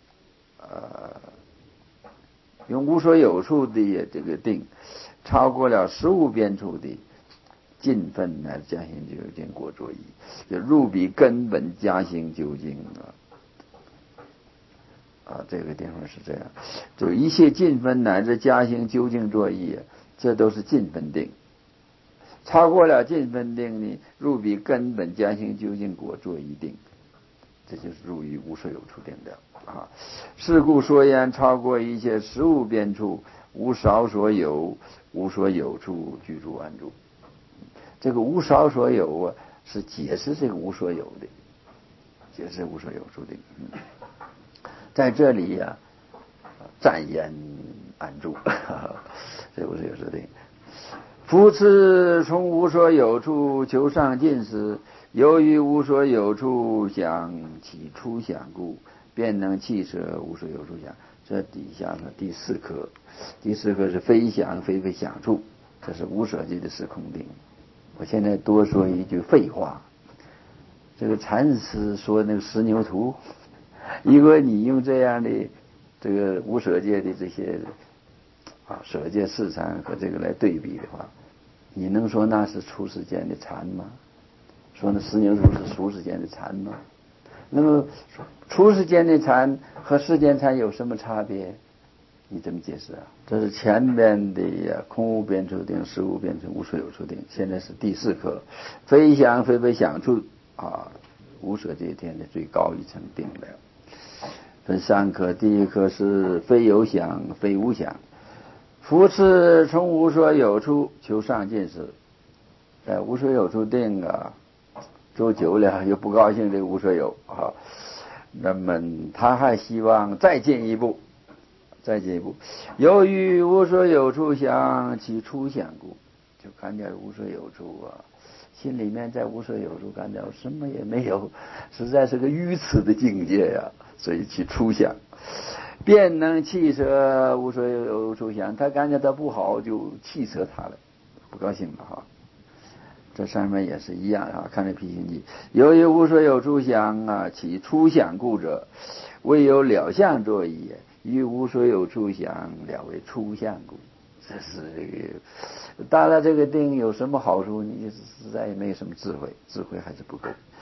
用无所有处的这个定，超过了实无边处的尽分乃至加行究竟果作意，就入彼根本加行究竟这个地方是这样，就一切尽分乃至加行究竟作意，这都是尽分定。超过了尽分定呢，入彼根本加行究竟果作意定，这就是入于无所有处定的啊。是故说言超过一切实无边处，无少所有，无所有处居住安住。这个无少所有啊，是解释这个无所有的，解释无所有处定。在这里呀，暂言安住，这无所有处定。夫此从无所有处求上进时，由于无所有处想起初想故，便能弃舍无所有处想。这底下呢第四课是非想非想处，这是无舍计的是空定。我现在多说一句废话，这个禅师说那个十牛图，如果你用这样的这个无舍界的这些舍界四禅和这个来对比的话，你能说那是出世间的禅吗？说那十牛图是出世间的禅吗？那么出世间的禅和世间禅有什么差别？你怎么解释啊？这是前边的空无边处定、实无边处、无所有处定，现在是第四课，非想非想处无舍界天的最高一层定了。分三课，第一课是非有想非无想。夫此从无所有处求上进时，在无所有处定做久了又不高兴这个无所有那么他还希望再进一步，由于无所有处想起初想故，就看见无所有处心里面在无所有处感到什么也没有，实在是个愚痴的境界所以起初想，便能弃舍无所有处想，他感觉到不好就弃舍它了，不高兴了这上面也是一样看这批行记，由于无所有处想起初想故者，唯有了相作意，于无所有处想了为初相故。这是这个达了这个定有什么好处？你实在也没有什么智慧还是不够。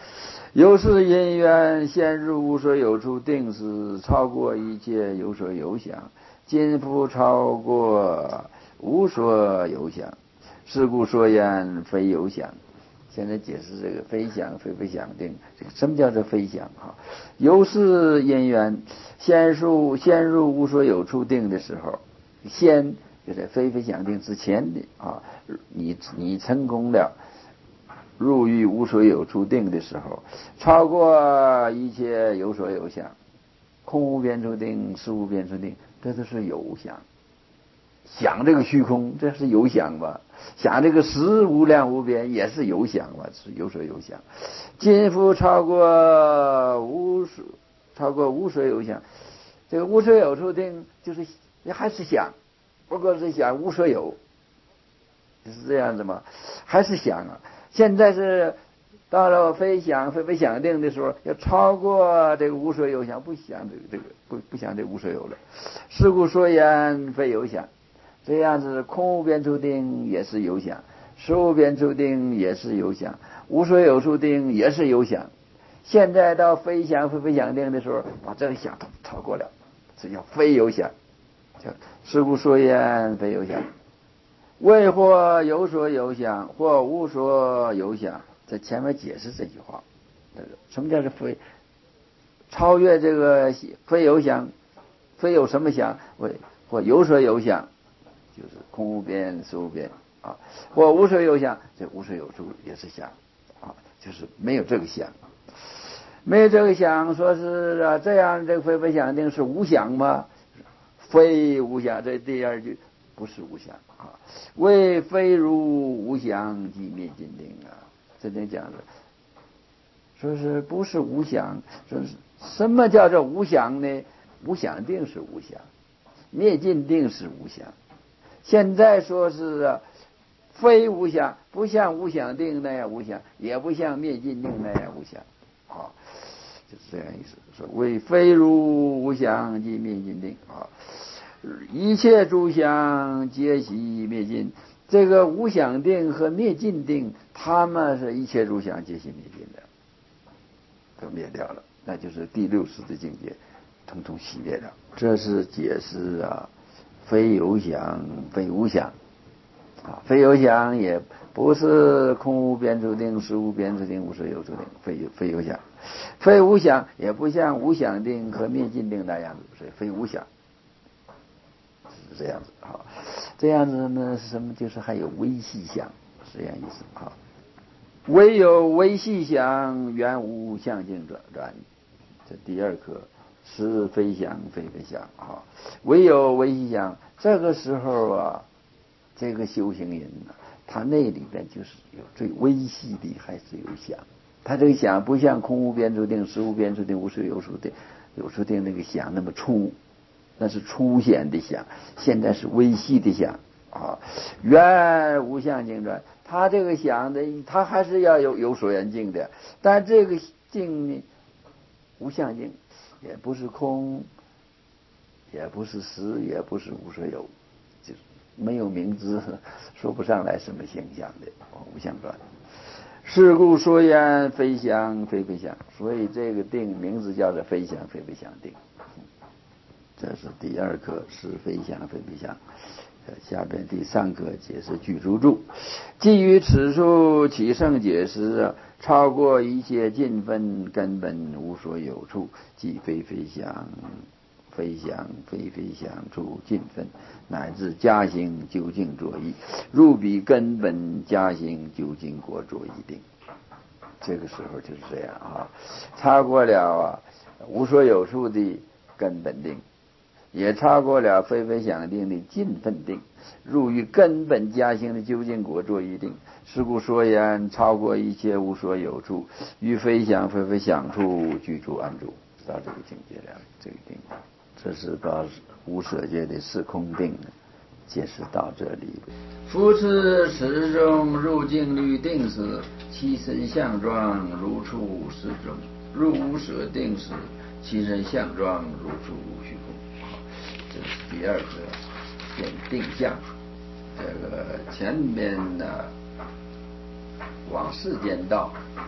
有是因缘现入无所有处定时，超过一切有所有想，今复超过无所有想，是故说言非有想。现在解释这个非想非非想定，这个什么叫做非想啊？有是因缘先入无所有处定的时候，先就在非非想定之前的啊，你成功了。入于无所有处定的时候，超过一切有所有想，空无边处定，实无边处定，这都是有想。想这个虚空，这是有想吧？想这个实无量无边，也是有想吧？是有所有想。今复超过无所有想，这个无所有处定就是还是想，不过是想无所有，就是这样子嘛，还是想啊。现在是到了非想非非想定的时候，要超过这个无所有想，不想这个不想这无所有了。是故说言非有想，这样子空无边处定也是有想，实无边处定也是有想，无所有处定也是有想。现在到非想非非想定的时候，把这个想都超过了，这叫非有想。是故说言非有想。为或有所有想，或无所有想，在前面解释这句话。什么叫做非？超越这个非有想，非有什么想？或有所有想，就是空无边、实无边啊。或无所有想，这无所有处也是想啊，就是没有这个想，没有这个想，说是啊，这样这个非非想定是无想吗？非无想，这第二句不是无想啊。为非如无想即灭尽定啊，这里讲的，说是不是无想？说是什么叫做无想呢？无想定是无想，灭尽定是无想。现在说是非无想，不像无想定那样无想，也不像灭尽定那样无想啊，就是这样意思。说为非如无想即灭尽定啊。一切诸相皆悉灭尽，这个无想定和灭尽定，他们是一切诸相皆悉灭尽的，都灭掉了，那就是第六识的境界，统统熄灭了。这是解释啊，非有想非无想啊，非有想也不是空无边处定、实无边处定、无所有处定，非有想，非无想也不像无想定和灭尽定那样子，所以非无想。是这样子啊，这样子呢是什么？就是还有微细想，是这样意思啊。唯有微细想，原无相境转。这第二课是非想非非想啊。唯有微细想，这个时候啊，这个修行人呢，他那里边就是有最微细的，还是有想。他这个想不像空无边处定、实无边处定、无所有处定、有处定那个想那么粗。那是粗显的想，现在是微细的想啊。原无相境转，他这个想的，他还是要有所缘境的，但这个境呢，无相境，也不是空，也不是实，也不是无所有，就是没有名字，说不上来什么形象的无相转。是故说言非想非非想，所以这个定名字叫做非想非非想定。这是第二课是非想非非想。下边第三课解释具足注。基于此处起胜解释，超过一切尽分根本无所有处，即非非想非想非非想处尽分，乃至加行究竟作意，入彼根本加行究竟果作意定。这个时候就是这样啊，超过了无所有处的根本定，也超过了非非想定的尽分定，入于根本加行的究竟果作意定。是故说言超过一切无所有处，于非想非非想处居住安住，到这个境界了。这个定，这是把无舍界的四空定解释到这里。夫此中入境律定时，其身相状如出世中；入无舍定时，其身相状如出虚空。这是第二个定相。这个前面呢往世间道，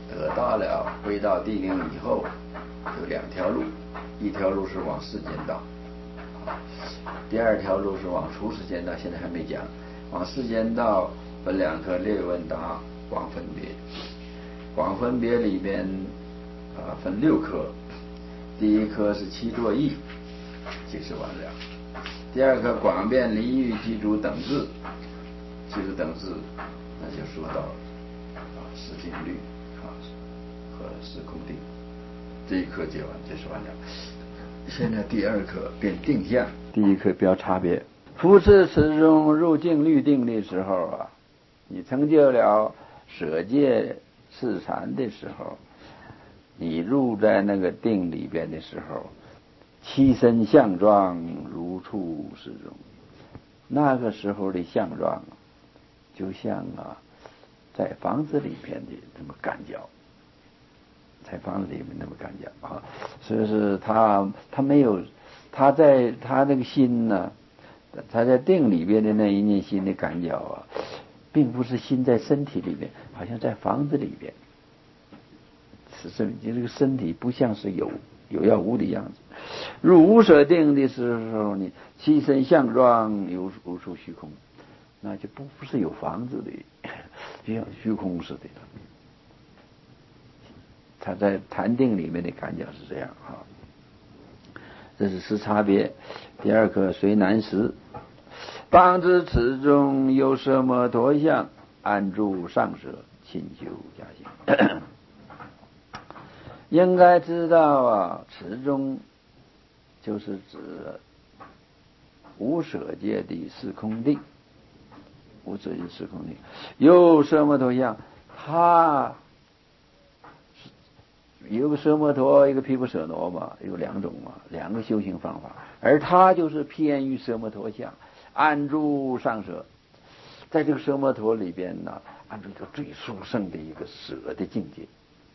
得到了回到地灵以后，有两条路，一条路是往世间道，第二条路是往出世间道，现在还没讲。往世间道分两科：略问答、广分别。广分别里边分6科，第一科是七作意，解释完了。第二科广辩离欲记住等字，记住等字，那就说到实境律和时空定。这一课解完了。现在第二课变定向，第一课标差别。夫持此中入境律定的时候你成就了舍戒四禅的时候，你入在那个定里边的时候，七身相状如处始终。那个时候的相状就像在房子里边的那么干焦，在房子里面那么干焦所以是他没有，他在他那个心呢，他在定里边的那一念心的干焦并不是心在身体里边，好像在房子里边。这个身体不像是有要无的样子。入无舍定的时候，你七身相状如处虚空，那就不是有房子的，就像虚空似的。他在禅定里面的感觉是这样这是识差别。第二课随难识，当知此中有什么多相，安住上舍，勤修加行。应该知道此中就是指无舍界的四空定，无舍界四空定有什么多相，它有个奢摩陀，一个毗婆舍那嘛，有两种两个修行方法，而它就是偏于奢摩陀相，安住上舍，在这个奢摩陀里边安住一个最殊胜的一个舍的境界，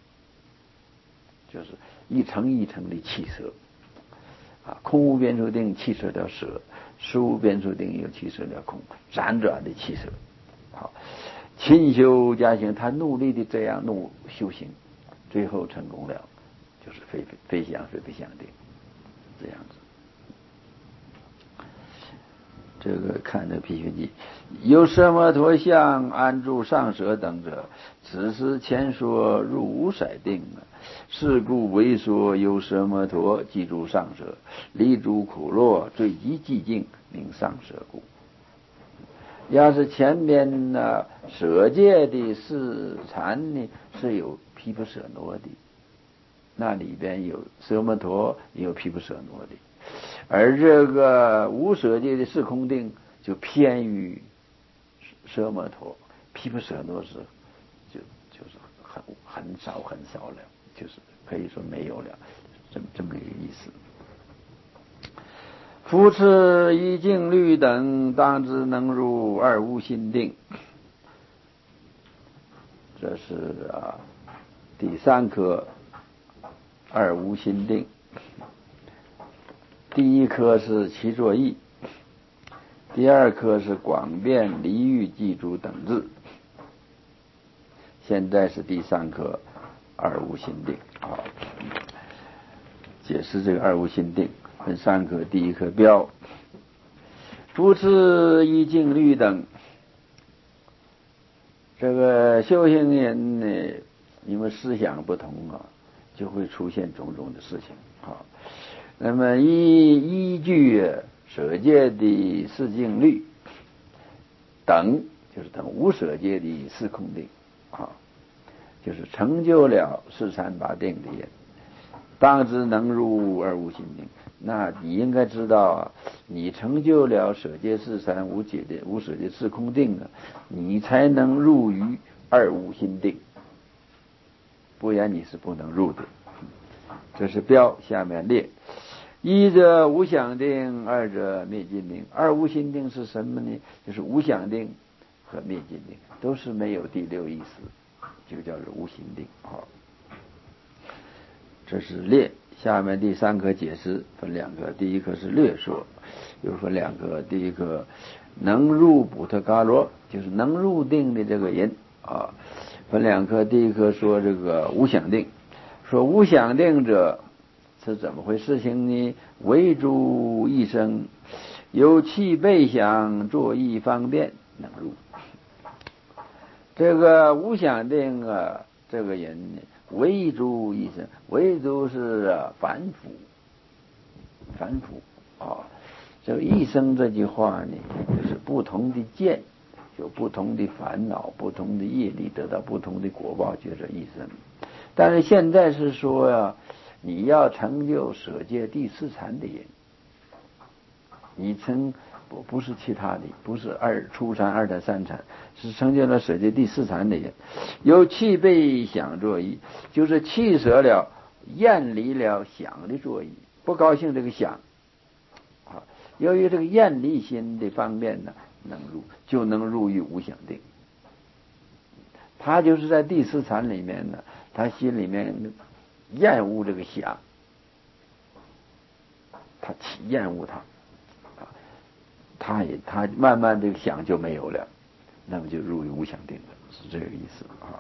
就是一层一层的气舍空无边处定气舍了舍，实无边处定又气舍了空，辗转的气舍。勤修加行，他努力的这样修行，最后成功了，就是非想非不想定这样子。这个看这毗须记，有奢摩陀相安住上舍等者，此时前说入无色定是故为说有奢摩陀记住上舍，离诸苦乐，最极寂静，名上舍故。要是前边舍戒的四禅呢，是有毗婆舍那的，那里边有奢摩陀，也有毗婆舍那的，而这个无舍戒的四空定就偏于奢摩陀，毗婆舍那是就是很少了，就是可以说没有了，这么一个意思。夫持一境律等，当知能入二无心定。这是第三科二无心定。第一科是七作意，第二科是广辩离欲记住等字，现在是第三科二无心定。解释这个二无心定分三科，第一科标夫持一境律等。这个修行人呢，因为思想不同就会出现种种的事情那么依据舍戒的四境律等，就是等无舍戒的四空定就是成就了四禅八定的人，当知能入二无心定。那你应该知道你成就了舍戒四禅无舍戒四空定你才能入于二无心定，不然你是不能入的。这是标，下面列：一者无想定，二者灭尽定。二无心定是什么呢？就是无想定和灭尽定，都是没有第六意识，就叫做无心定这是列。下面第三课解释分两个，第一课是略说，又分两个。第一个能入补特伽罗，就是能入定的这个人分两科，第一科说这个无想定，说无想定者是怎么回事情呢？为诸一生，有气备想，作意方便，能入。这个无想定啊，这个人为诸一生，为诸是凡夫啊。这个一生这句话呢，就是不同的见，有不同的烦恼，不同的业力，得到不同的果报，叫做一生。但是现在是说呀，你要成就舍戒第四禅的人，你不是其他的，不是初禅、二禅、三禅，是成就了舍戒第四禅的人，有气备想作意，就是弃舍了、厌离了想的作意，不高兴这个想啊。由于这个厌离心的方面呢，就能入于无想定。他就是在第四禅里面呢，他心里面厌恶这个想，他厌恶它。他慢慢这个想就没有了，那么就入于无想定了，是这个意思啊。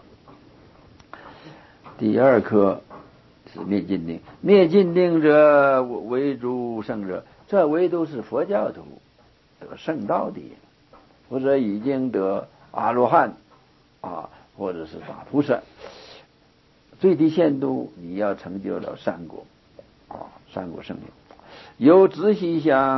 第二科是灭尽定，灭尽定者为诸圣者，这唯独是佛教徒得圣道的人，或者已经得阿罗汉啊，或者是大菩萨，最低限度你要成就了三果啊，三果圣灵。由仔细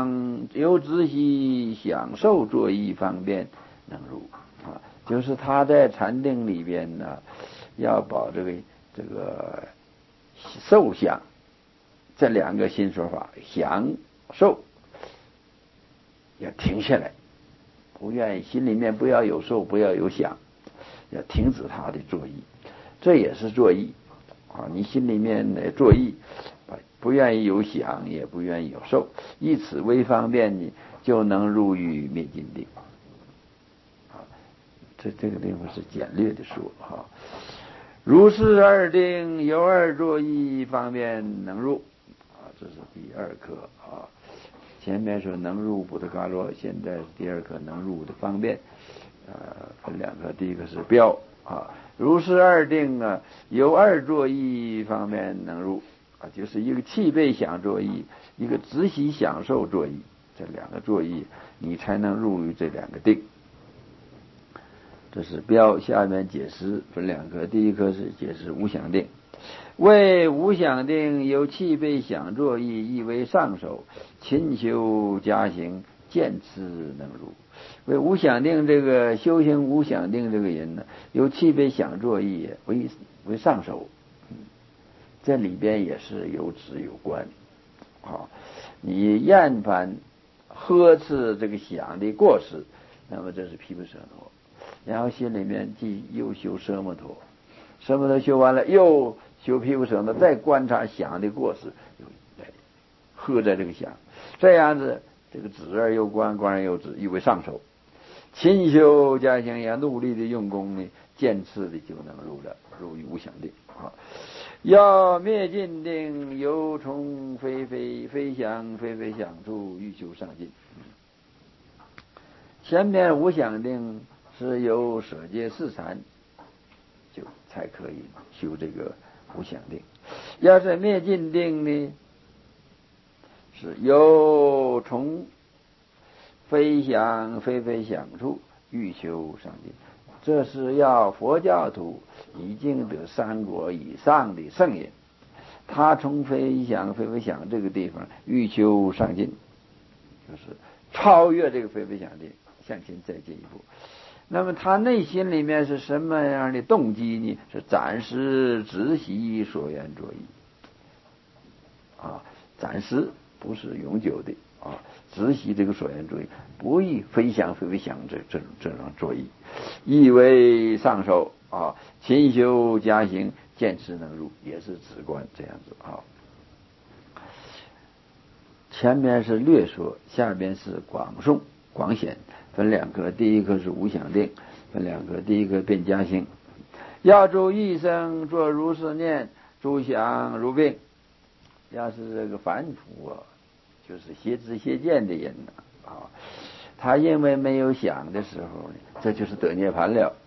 享受作意方便能入啊，就是他在禅定里边呢，要把这个受想这两个心说法，享受要停下来，不愿意心里面不要有受，不要有想，要停止他的作意，这也是作意啊。你心里面的作意，不愿意有想，也不愿意有受，以此为方便呢，就能入于灭尽定。啊，这个地方是简略的说哈。如是二定，由二作意方便能入啊，这是第二课啊。前面说能入补特伽罗，现在第二课能入的方便，分两个，第一个是标啊。如是二定啊，由二作意方面能入啊，就是一个气备想作意，一个仔细享受作意，这两个作意你才能入于这两个定。这是标，下面解释分两科，第一科是解释无想定，为无想定有气备想作意，意为上手，勤修加行，渐次能入。为无想定这个修行无想定这个人呢，有气备想作意为上手，这里边也是有止有观啊。你厌烦呵斥这个想的过失，那么这是毗婆舍那。然后心里面又修奢摩陀，奢摩陀修完了，又修毗婆舍那，再观察想的过失，喝在这个想，这样子这个止而又观，观而又止，意为上手。勤修加行，也努力的用功呢，渐次的就能入于无想定啊。要灭尽定，由从非想处，欲修上进。前面无想定是由舍戒四禅就才可以修这个无想定，要是灭尽定呢，是由从非想处，欲修上进。这是要佛教徒已经得三果以上的圣人，他从非想这个地方欲修上进，就是超越这个非想的，向前再进一步。那么他内心里面是什么样的动机呢？是暂时止息所缘作意啊，暂时不是永久的啊，止息这个所缘作意，不以非想这种作意，意为上手啊，勤修加行，渐次能入，也是止观这样子啊。前面是略说，下边是广颂广显，分两科，第一科是无想定，分两科，第一科变加行。要诸一生作如是念，诸想如病。要是这个凡夫啊，就是邪知邪见的人啊，他因为没有想的时候呢，这就是得涅槃了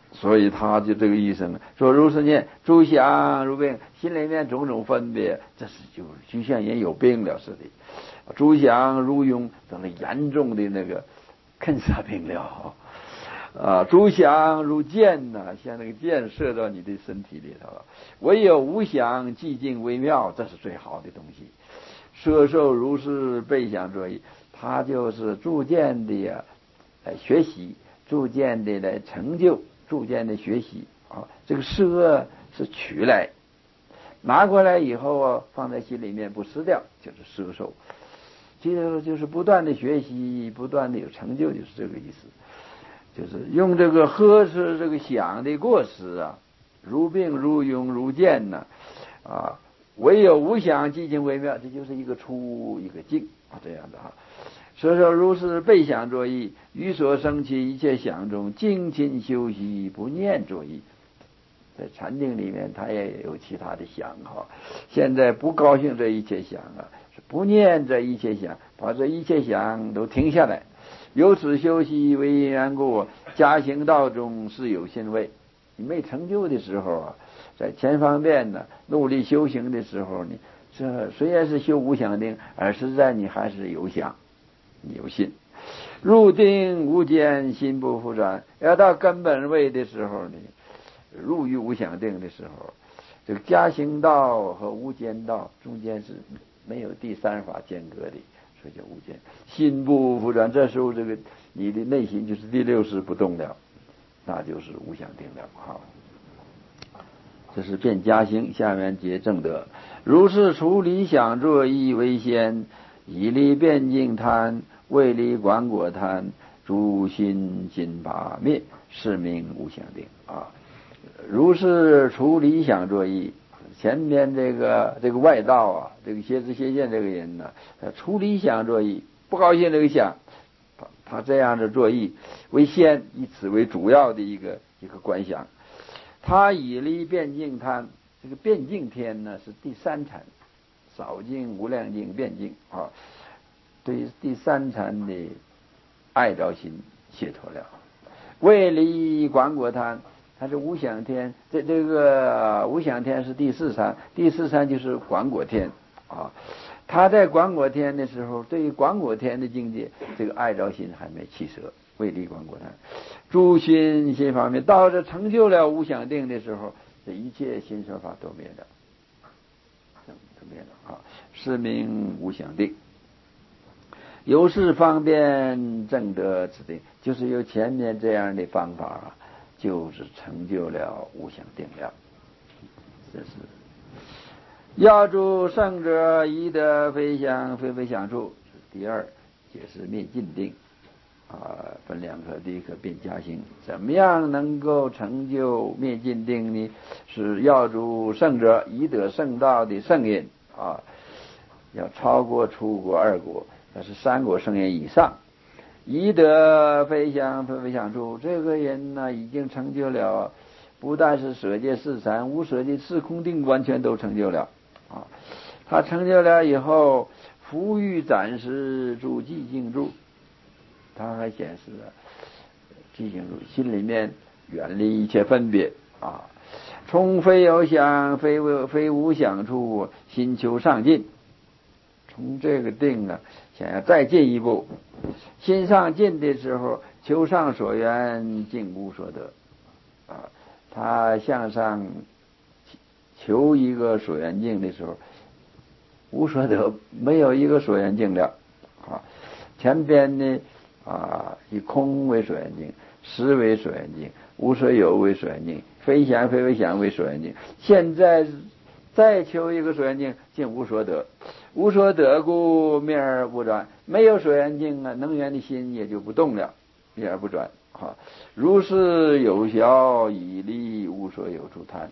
所以他就这个意思呢，说如是念，诸想如病，心里面种种分别，这是就局限人有病了似的。诸想如痈，等于严重的那个肯杀病了。诸想如箭呐，像那个箭射到你的身体里头了。唯有无想寂静微妙，这是最好的东西。摄受如是备想作意，他就是逐渐的学习，逐渐的来成就，逐渐的学习啊。这个摄是取来，拿过来以后啊，放在心里面不失掉，就是摄受。其实就是不断的学习，不断的有成就，就是这个意思。就是用这个呵斥这个想的过失啊，如病如痈如箭呢，唯有无想寂静微妙，这就是一个出一个静啊，这样的啊。所以说如是备想作意，于所生起一切想中，精勤修习，不念作意。在禅定里面，他也有其他的想哈。现在不高兴这一切想啊，是不念这一切想，把这一切想都停下来。由此修习为因缘故，加行道中是有心位。你没成就的时候啊，在前方面呢努力修行的时候呢，这虽然是修无想定，而实在你还是有想，你有心。入定无间，心不复转。要到根本位的时候呢，入于无想定的时候，这个加行道和无间道中间是没有第三法间隔的。所以叫无间，心不复转。这时候，这个你的内心就是第六识不动了，那就是无想定了。好，这是变加行，下面结正德。如是除理想作意为先，以离变境贪，为离观果贪，诸心尽拔灭，是名无想定啊。如是除理想作意。前面这个外道啊，这个邪知邪见这个人呢，除理想作意，不高兴这个想，他这样的作意为先，以此为主要的一个观想。他以离变境贪，这个变境天呢是第三禅，少境、无量境、变境啊，对第三禅的爱着心解脱了。为离观果贪。它是无想天，这个无想天是第四禅，第四禅就是观果天啊。他在观果天的时候，对于观果天的境界，这个爱着心还没起舍，未离观果贪。诸心方面，到这成就了无想定的时候，这一切心说法都灭了，都灭了啊，是名无想定。由是方便正得此定，就是有前面这样的方法啊。就是成就了无想定了。这是要诸圣者宜得非想非非想处，第二解释灭尽定啊，分两课。第一课变加行，怎么样能够成就灭尽定呢？是要诸圣者宜得圣道的圣因啊，要超过出国二国，那是三国圣因以上。宜得非想非非想处，这个人呢，已经成就了，不但是舍界四禅、无舍界四空定，完全都成就了啊。他成就了以后，福欲暂时住寂静住，他还显示了寂静住，心里面远离一切分别啊。从非有想非无想处，心求上进。从这个定啊，想要再进一步，心上进的时候，求上所愿，尽无所得啊。他向上求一个所愿境的时候，无所得，没有一个所愿境了啊。前边呢以空为所愿境，实为所愿境，无所有为所愿境，非想非非想为所愿境。现在再求一个所愿境，尽无所得。无所得故，灭而不转。没有所愿境啊，能源的心也就不动了，灭而不转。哈，如是有效，以利无所有处贪。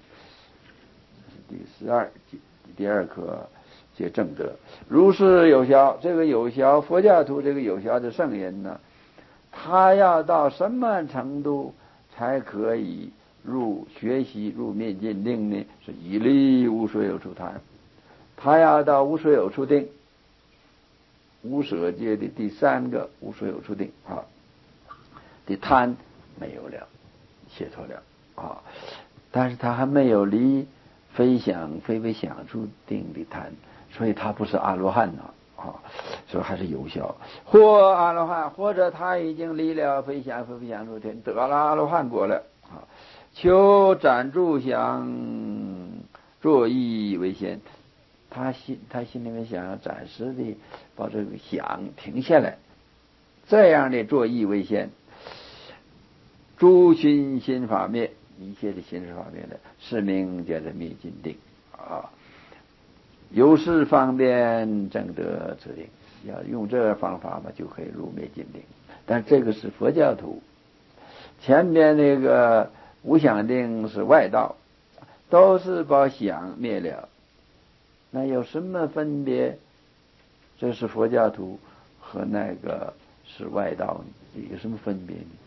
第二课解正德。如是有效，这个有效佛教徒这个有效的圣人呢，他要到什么程度才可以学习入灭尽定呢？是以利无所有处贪。他要到无所有处定，无舍界的第三个无所有处定啊，的贪没有了， 解脱了啊。但是他还没有离非想非非想处定的贪，所以他不是阿罗汉啊，所以还是有效。或阿罗汉，或者他已经离了非想非非想处定，得了阿罗汉果了啊。求暂住想作意为先，他心里面想要暂时的把这个想停下来，这样的作意为先。诸心法灭，一切的心是法灭的，是名叫做灭尽定啊。由是方便证得此定，要用这个方法嘛，就可以入灭尽定。但这个是佛教徒，前面那个无想定是外道，都是把想灭了，那有什么分别？这是佛教徒和那个是外道有什么分别呢？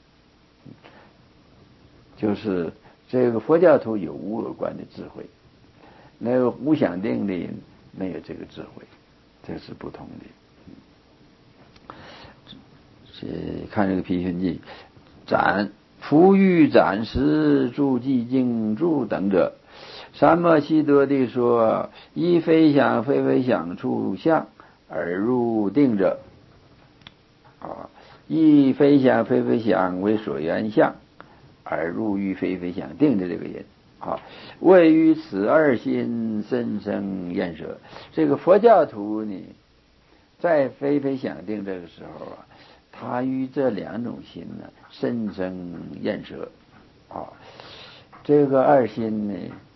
就是这个佛教徒有无我观的智慧，那个无想定的人没有这个智慧，这是不同的。看这个毗熏记，夫欲暂时住寂静住等者，三摩悉多地说，依非想非非想处相而入定者啊，依非想非非想为所缘相而入于非非想定的这个人啊，位于此二心深生厌舍。这个佛教徒呢，在非非想定这个时候啊，他与这两种心呢深生厌舍啊。这个二心呢，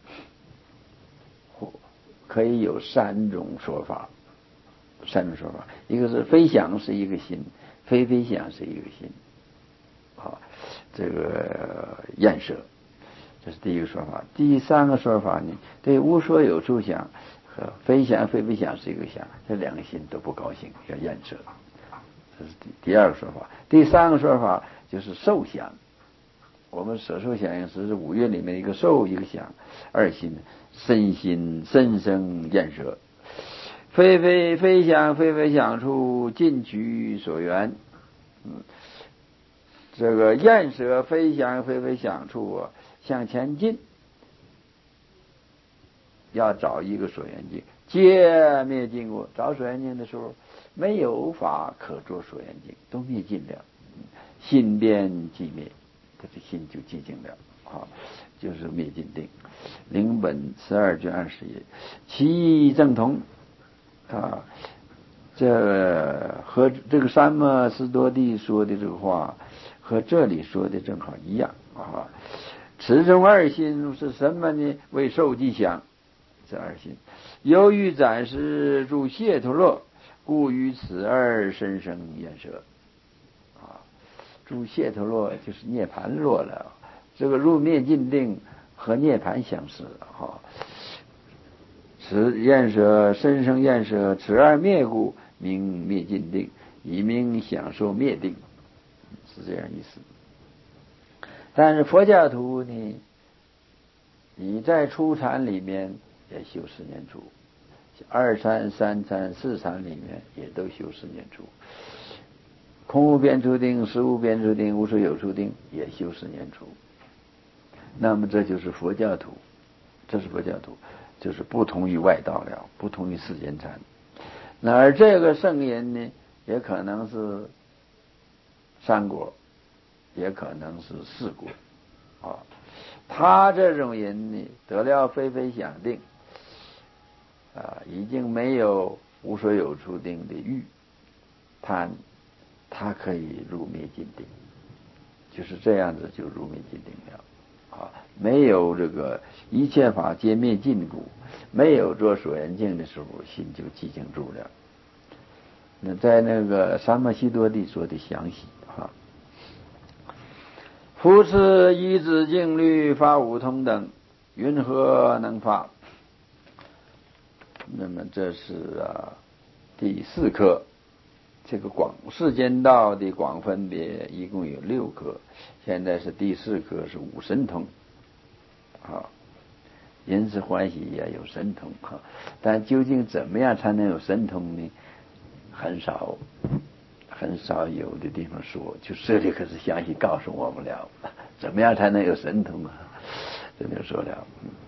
可以有三种说法。一个是非想是一个心，非非想是一个心啊，这个厌舍，这是第一个说法。第三个说法呢，对无所有处想和非想非非想是一个想，这两个心都不高兴，叫厌舍，这是第二个说法。第三个说法就是受想，我们所受想行识是五蕴里面一个受一个想，二心深生厌舍，非想非非想处尽取所缘。这个厌舍非想非非想处啊，向前进，要找一个所缘境，皆灭尽过。找所缘境的时候，没有法可做所缘境，都灭尽了，心边寂灭，他的心就寂静了啊，就是灭尽定。灵本12卷20页，其义正同啊。这和这个三摩悉多地说的这个话，和这里说的正好一样啊。此中二心是什么呢？为受记想，这二心由于暂时住解脱乐，故于此二深生厌舍啊。住解脱乐就是涅盘乐了，这个入灭尽定和涅盘相似哈。此厌舍深生厌舍，此二灭故名灭尽定，以名享受灭定，是这样意思。但是佛教徒呢，你在初禅里面也修10念处，二禅、三禅、四禅里面也都修10念处，空无边处定、实无边处定、无所有处定也修10念处。那么这就是佛教徒，就是不同于外道了，不同于世间禅。那而这个圣人呢，也可能是3果，也可能是4果啊。他这种人呢，得了非非想定啊，已经没有无所有处定的欲贪，他可以入灭尽定，就是这样子就入灭尽定了啊。没有这个一切法皆灭尽故，没有做所缘境的时候，心就寂静住了。那在那个三摩悉多地说的详细哈。夫此一指静虑发五通等，云何能发？那么这是第4课。这个世间道的广分别一共有6课，现在是第4课，是五神通啊。人是欢喜也有神通哈，但究竟怎么样才能有神通呢？很少有的地方说，就这里可是详细告诉我们了， 怎么样才能有神通啊？这就说了，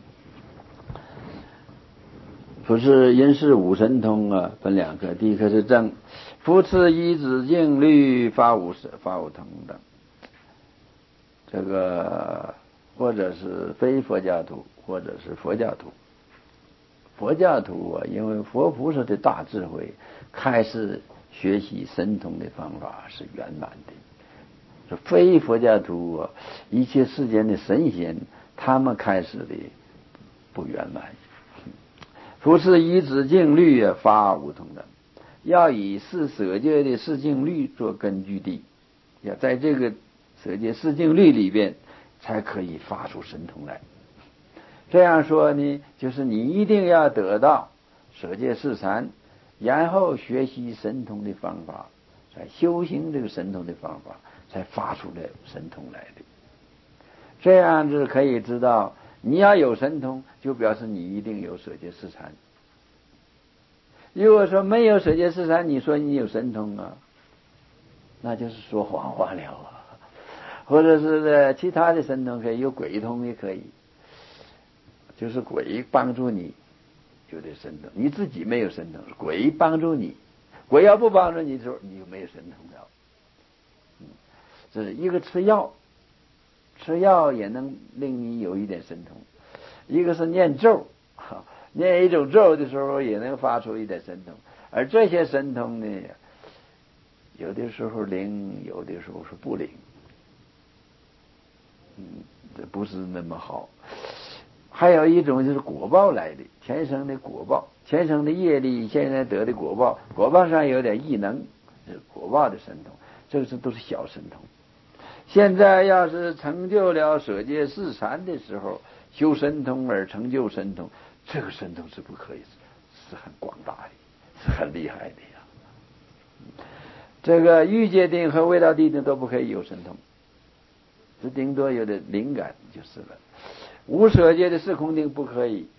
不是因是五神通啊，分两科，第一科是正，夫次一止静虑发无通等。这个或者是非佛教徒，或者是佛教徒。佛教徒啊，因为佛菩萨的大智慧，开始学习神通的方法是圆满的。这非佛教徒啊，一切世间的神仙，他们开始的不圆满。夫是以止静虑啊，发无通等，要以四舍戒的四静虑做根据地，要在这个舍戒四静虑里边，才可以发出神通来。这样说呢，就是你一定要得到舍戒四禅，然后学习神通的方法，才修行这个神通的方法，才发出来神通来的。这样子可以知道，你要有神通，就表示你一定有舍戒四禅。如果说没有舍戒四禅，你说你有神通啊，那就是说谎话了啊。或者是其他的神通可以有鬼通也可以，就是鬼帮助你有点神通，你自己没有神通，鬼帮助你，鬼要不帮助你的时候，你就没有神通了。这是一个吃药也能令你有一点神通，一个是念咒，念一种咒的时候也能发出一点神通，而这些神通呢，有的时候灵，有的时候是不灵。这不是那么好。还有一种就是果报来的，前生的果报，前生的业力，现在得的果报，果报上有点异能，是果报的神通，这个都是小神通。现在要是成就了舍戒四禅的时候，修神通而成就神通，这个神通是不可以，是很广大的，是很厉害的呀。这个欲界定和未到地定都不可以有神通，只顶多有点灵感就是了。无舍戒的四空定不可以，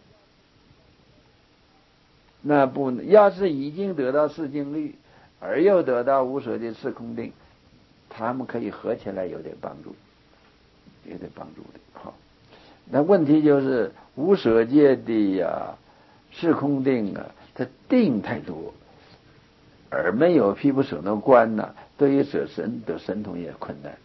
那不要是已经得到四静虑，而又得到无舍戒四空定，他们可以合起来有点帮助，有点帮助的。好，那问题就是无舍戒的四空定啊，它定太多，而没有毗婆舍那观呢，对于得神通也困难。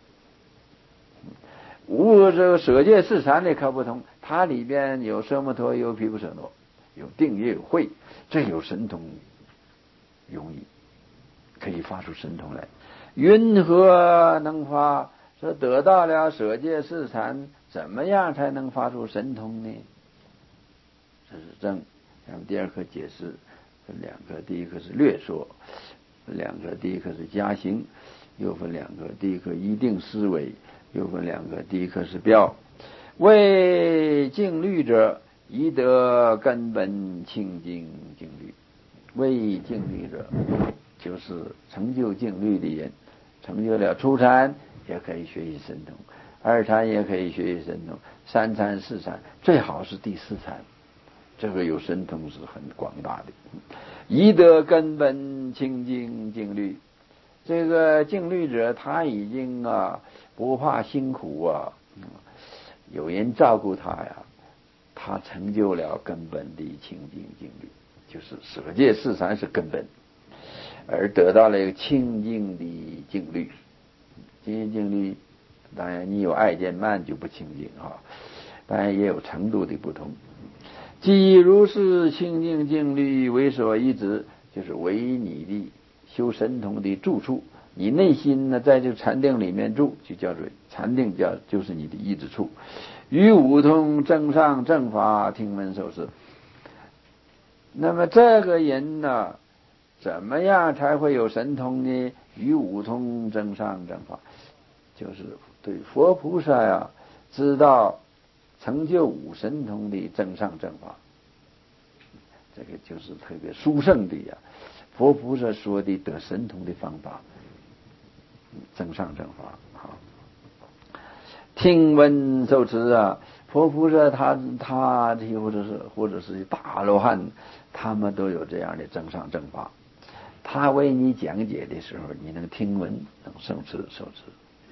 无这个舍戒四禅的可不同，它里边有奢摩陀，有毗婆舍那，有定也有慧，这有神通容易，可以发出神通来。云何能发？说得到了舍戒四禅，怎么样才能发出神通呢？这是正。咱们第二课解释分两个，第一个是略说，两个，第一个是加行，又分两个，第一个一定思维，又分两个，第一个是标。为静虑者，宜得根本清净静虑。为静虑者，就是成就静虑的人，成就了初禅也可以学习神通，二禅也可以学习神通，三禅四禅最好是第四禅，这个有神通是很广大的。宜得根本清净静虑，这个静虑者他已经不怕辛苦有人照顾他呀，他成就了根本的清净静虑，就是舍戒四禅是根本，而得到了一个清净的静虑。清净静虑，当然你有爱见慢就不清净当然也有程度的不同。即如是清净静虑为所依止，就是为你的修神通的住处。你内心呢，在这个禅定里面住，就叫做禅定，就是你的依止处。与五通正上正法听闻受持。那么这个人呢，怎么样才会有神通呢？与五通正上正法，就是对佛菩萨知道成就五神通的正上正法。这个就是特别殊胜的佛菩萨说的得神通的方法，正上正法听闻受持佛菩萨他或者是大阿罗汉，他们都有这样的正上正法。他为你讲解的时候，你能听闻，能受持。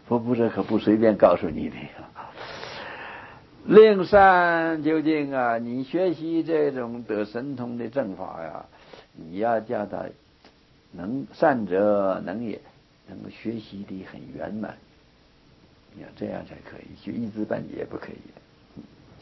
佛菩萨可不随便告诉你的。令善究竟啊，你学习这种得神通的正法呀，你要叫他能善者能也，能够学习的很圆满，你要这样才可以，就一知半解不可以。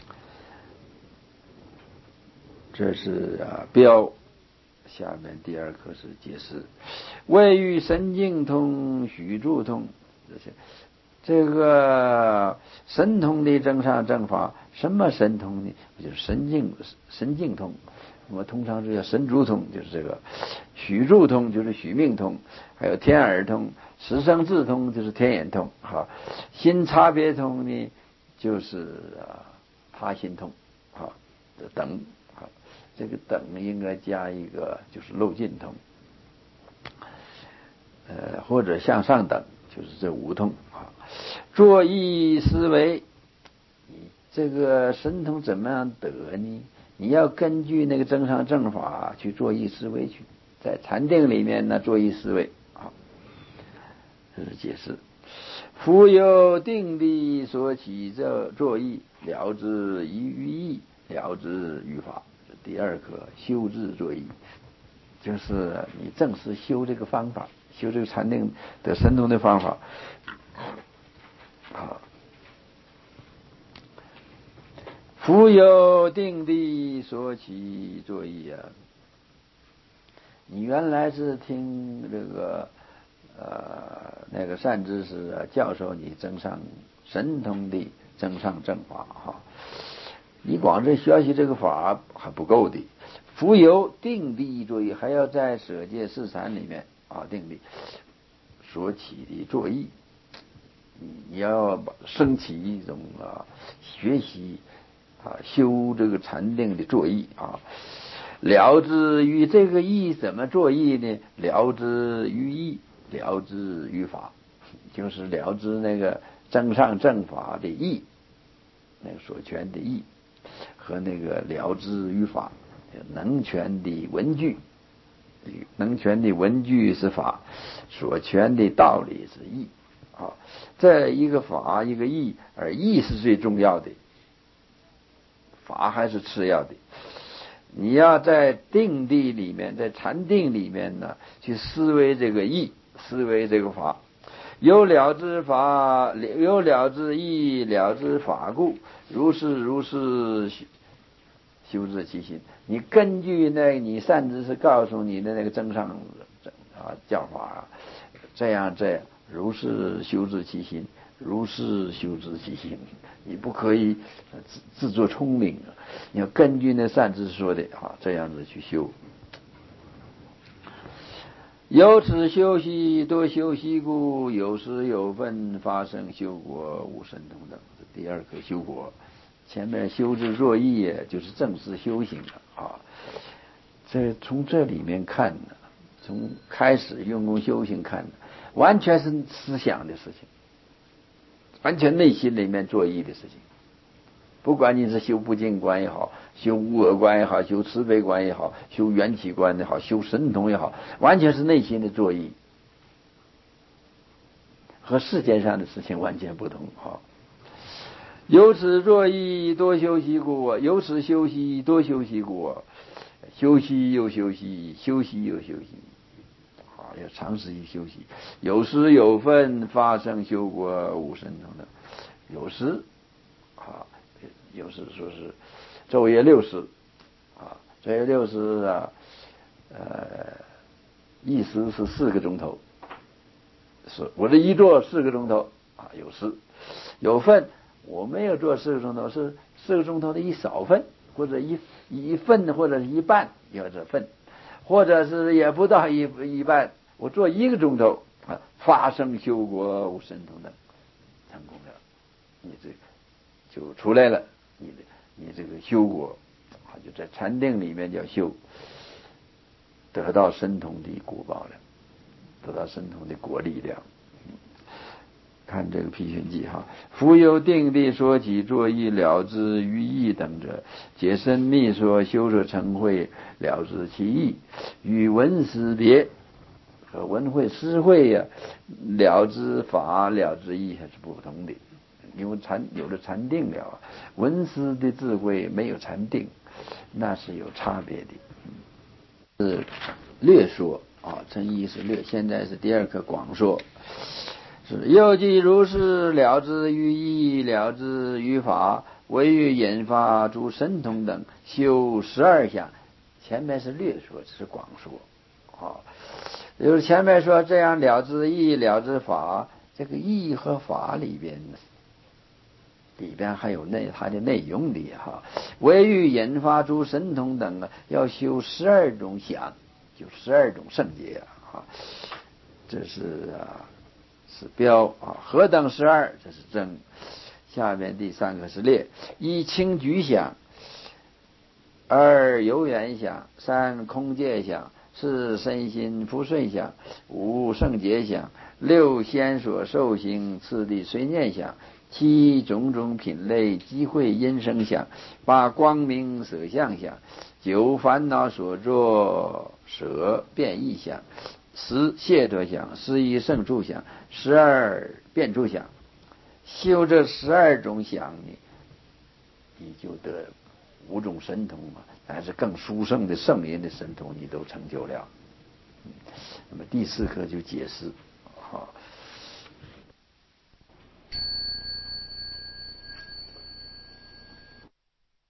这是标。下面第二课是解释谓于神经通、许住通这个神通的正上正法。什么神通呢？就是神经通，我们通常是叫神足通，就是这个许住通，就是许命通，还有天耳通、十生智通，就是天眼通。好，心差别通呢，就是他心通。好，等。这个等应该加一个就是漏尽通，或者向上等，就是这五通啊。作意思维，这个神通怎么样得呢？你要根据那个正上正法去作意思维去，在禅定里面呢作意思维啊。这是解释。夫有定力所起作意，了之于意，了之于法。第二课修治作意，就是你正式修这个方法，修这个禅定的神通的方法。夫有定力所起作意啊，你原来是听这个那个善知识教授你增上神通的增上正法哈。你光是学习这个法还不够的，夫有定力作意，还要在舍戒四禅里面定力所起的作意，你要升起一种学习修这个禅定的作意了之于这个意怎么作意呢？了之于意，了之于法，就是了知那个增上正法的意，那个所权的意。和那个了知于法，能权的文具，能权的文具是法，所权的道理是义这一个法一个义，而义是最重要的，法还是次要的。你要在定地里面，在禅定里面呢，去思维这个义，思维这个法。有了知法，有了知义，了知法故，如是修治其心。你根据你善知识告诉你的那个增上教法这样如是修治其心，如是修治其心。你不可以自作聪明，你要根据那善知识说的这样子去修。由此修习多修习故，有时有分发生修果无神通等。第二课修果，前面修治作意就是正式修行了这从这里面看呢，从开始用功修行看呢，完全是思想的事情，完全内心里面作意的事情。不管你是修不净观也好，修无我观也好，修慈悲观也好，修缘起观也好，修神通也好，完全是内心的作意，和世间上的事情完全不同由此作意多修习故，由此修习多修习故，修习又修习，修习又修习要长时去修习。有时有分发生修果无神通等。有时有时说是昼夜60昼夜60意思是4个钟头，是我这一坐4个钟头有时有份我没有做4个钟头，是4个钟头的一少份，或者一份，或者是一半，有这份，或者是也不到一半，我做1个钟头发生修果无神通等成功了，你这就出来了，你这个修果就在禅定里面叫修，得到神通的果报了，得到神通的果力量。看这个批训记夫有定力所起作意，了知于意等者，皆深密所修者成慧，了知其意，与文思别， 和闻会思会呀，了知法了知义还是不同的。因为有了禅定了，闻思的智慧没有禅定，那是有差别的。是略说啊，陈一是略，现在是第二课广说。是又即如是了知于义，了知于法，唯欲引发诸神通等，修12相。前面是略说，这是广说。好，就是前面说这样了知义，了知法，这个义和法里边还有它的内容的哈。唯欲引发诸神通等啊，要修12种相，就12种圣洁啊。这是是标啊。何等12？这是正。下面第3个是列：一轻举相，2游缘相，3空界相，4身心不顺相，5圣洁相，6先所受行次第随念相，7种种品类机会因生相，8光明色相相，9烦恼所作舍变异相，10解脱相，11胜处相，12变处相。修这12种相呢，你就得5种神通嘛，但是更殊胜的圣人的神通你都成就了。那么第4课就解释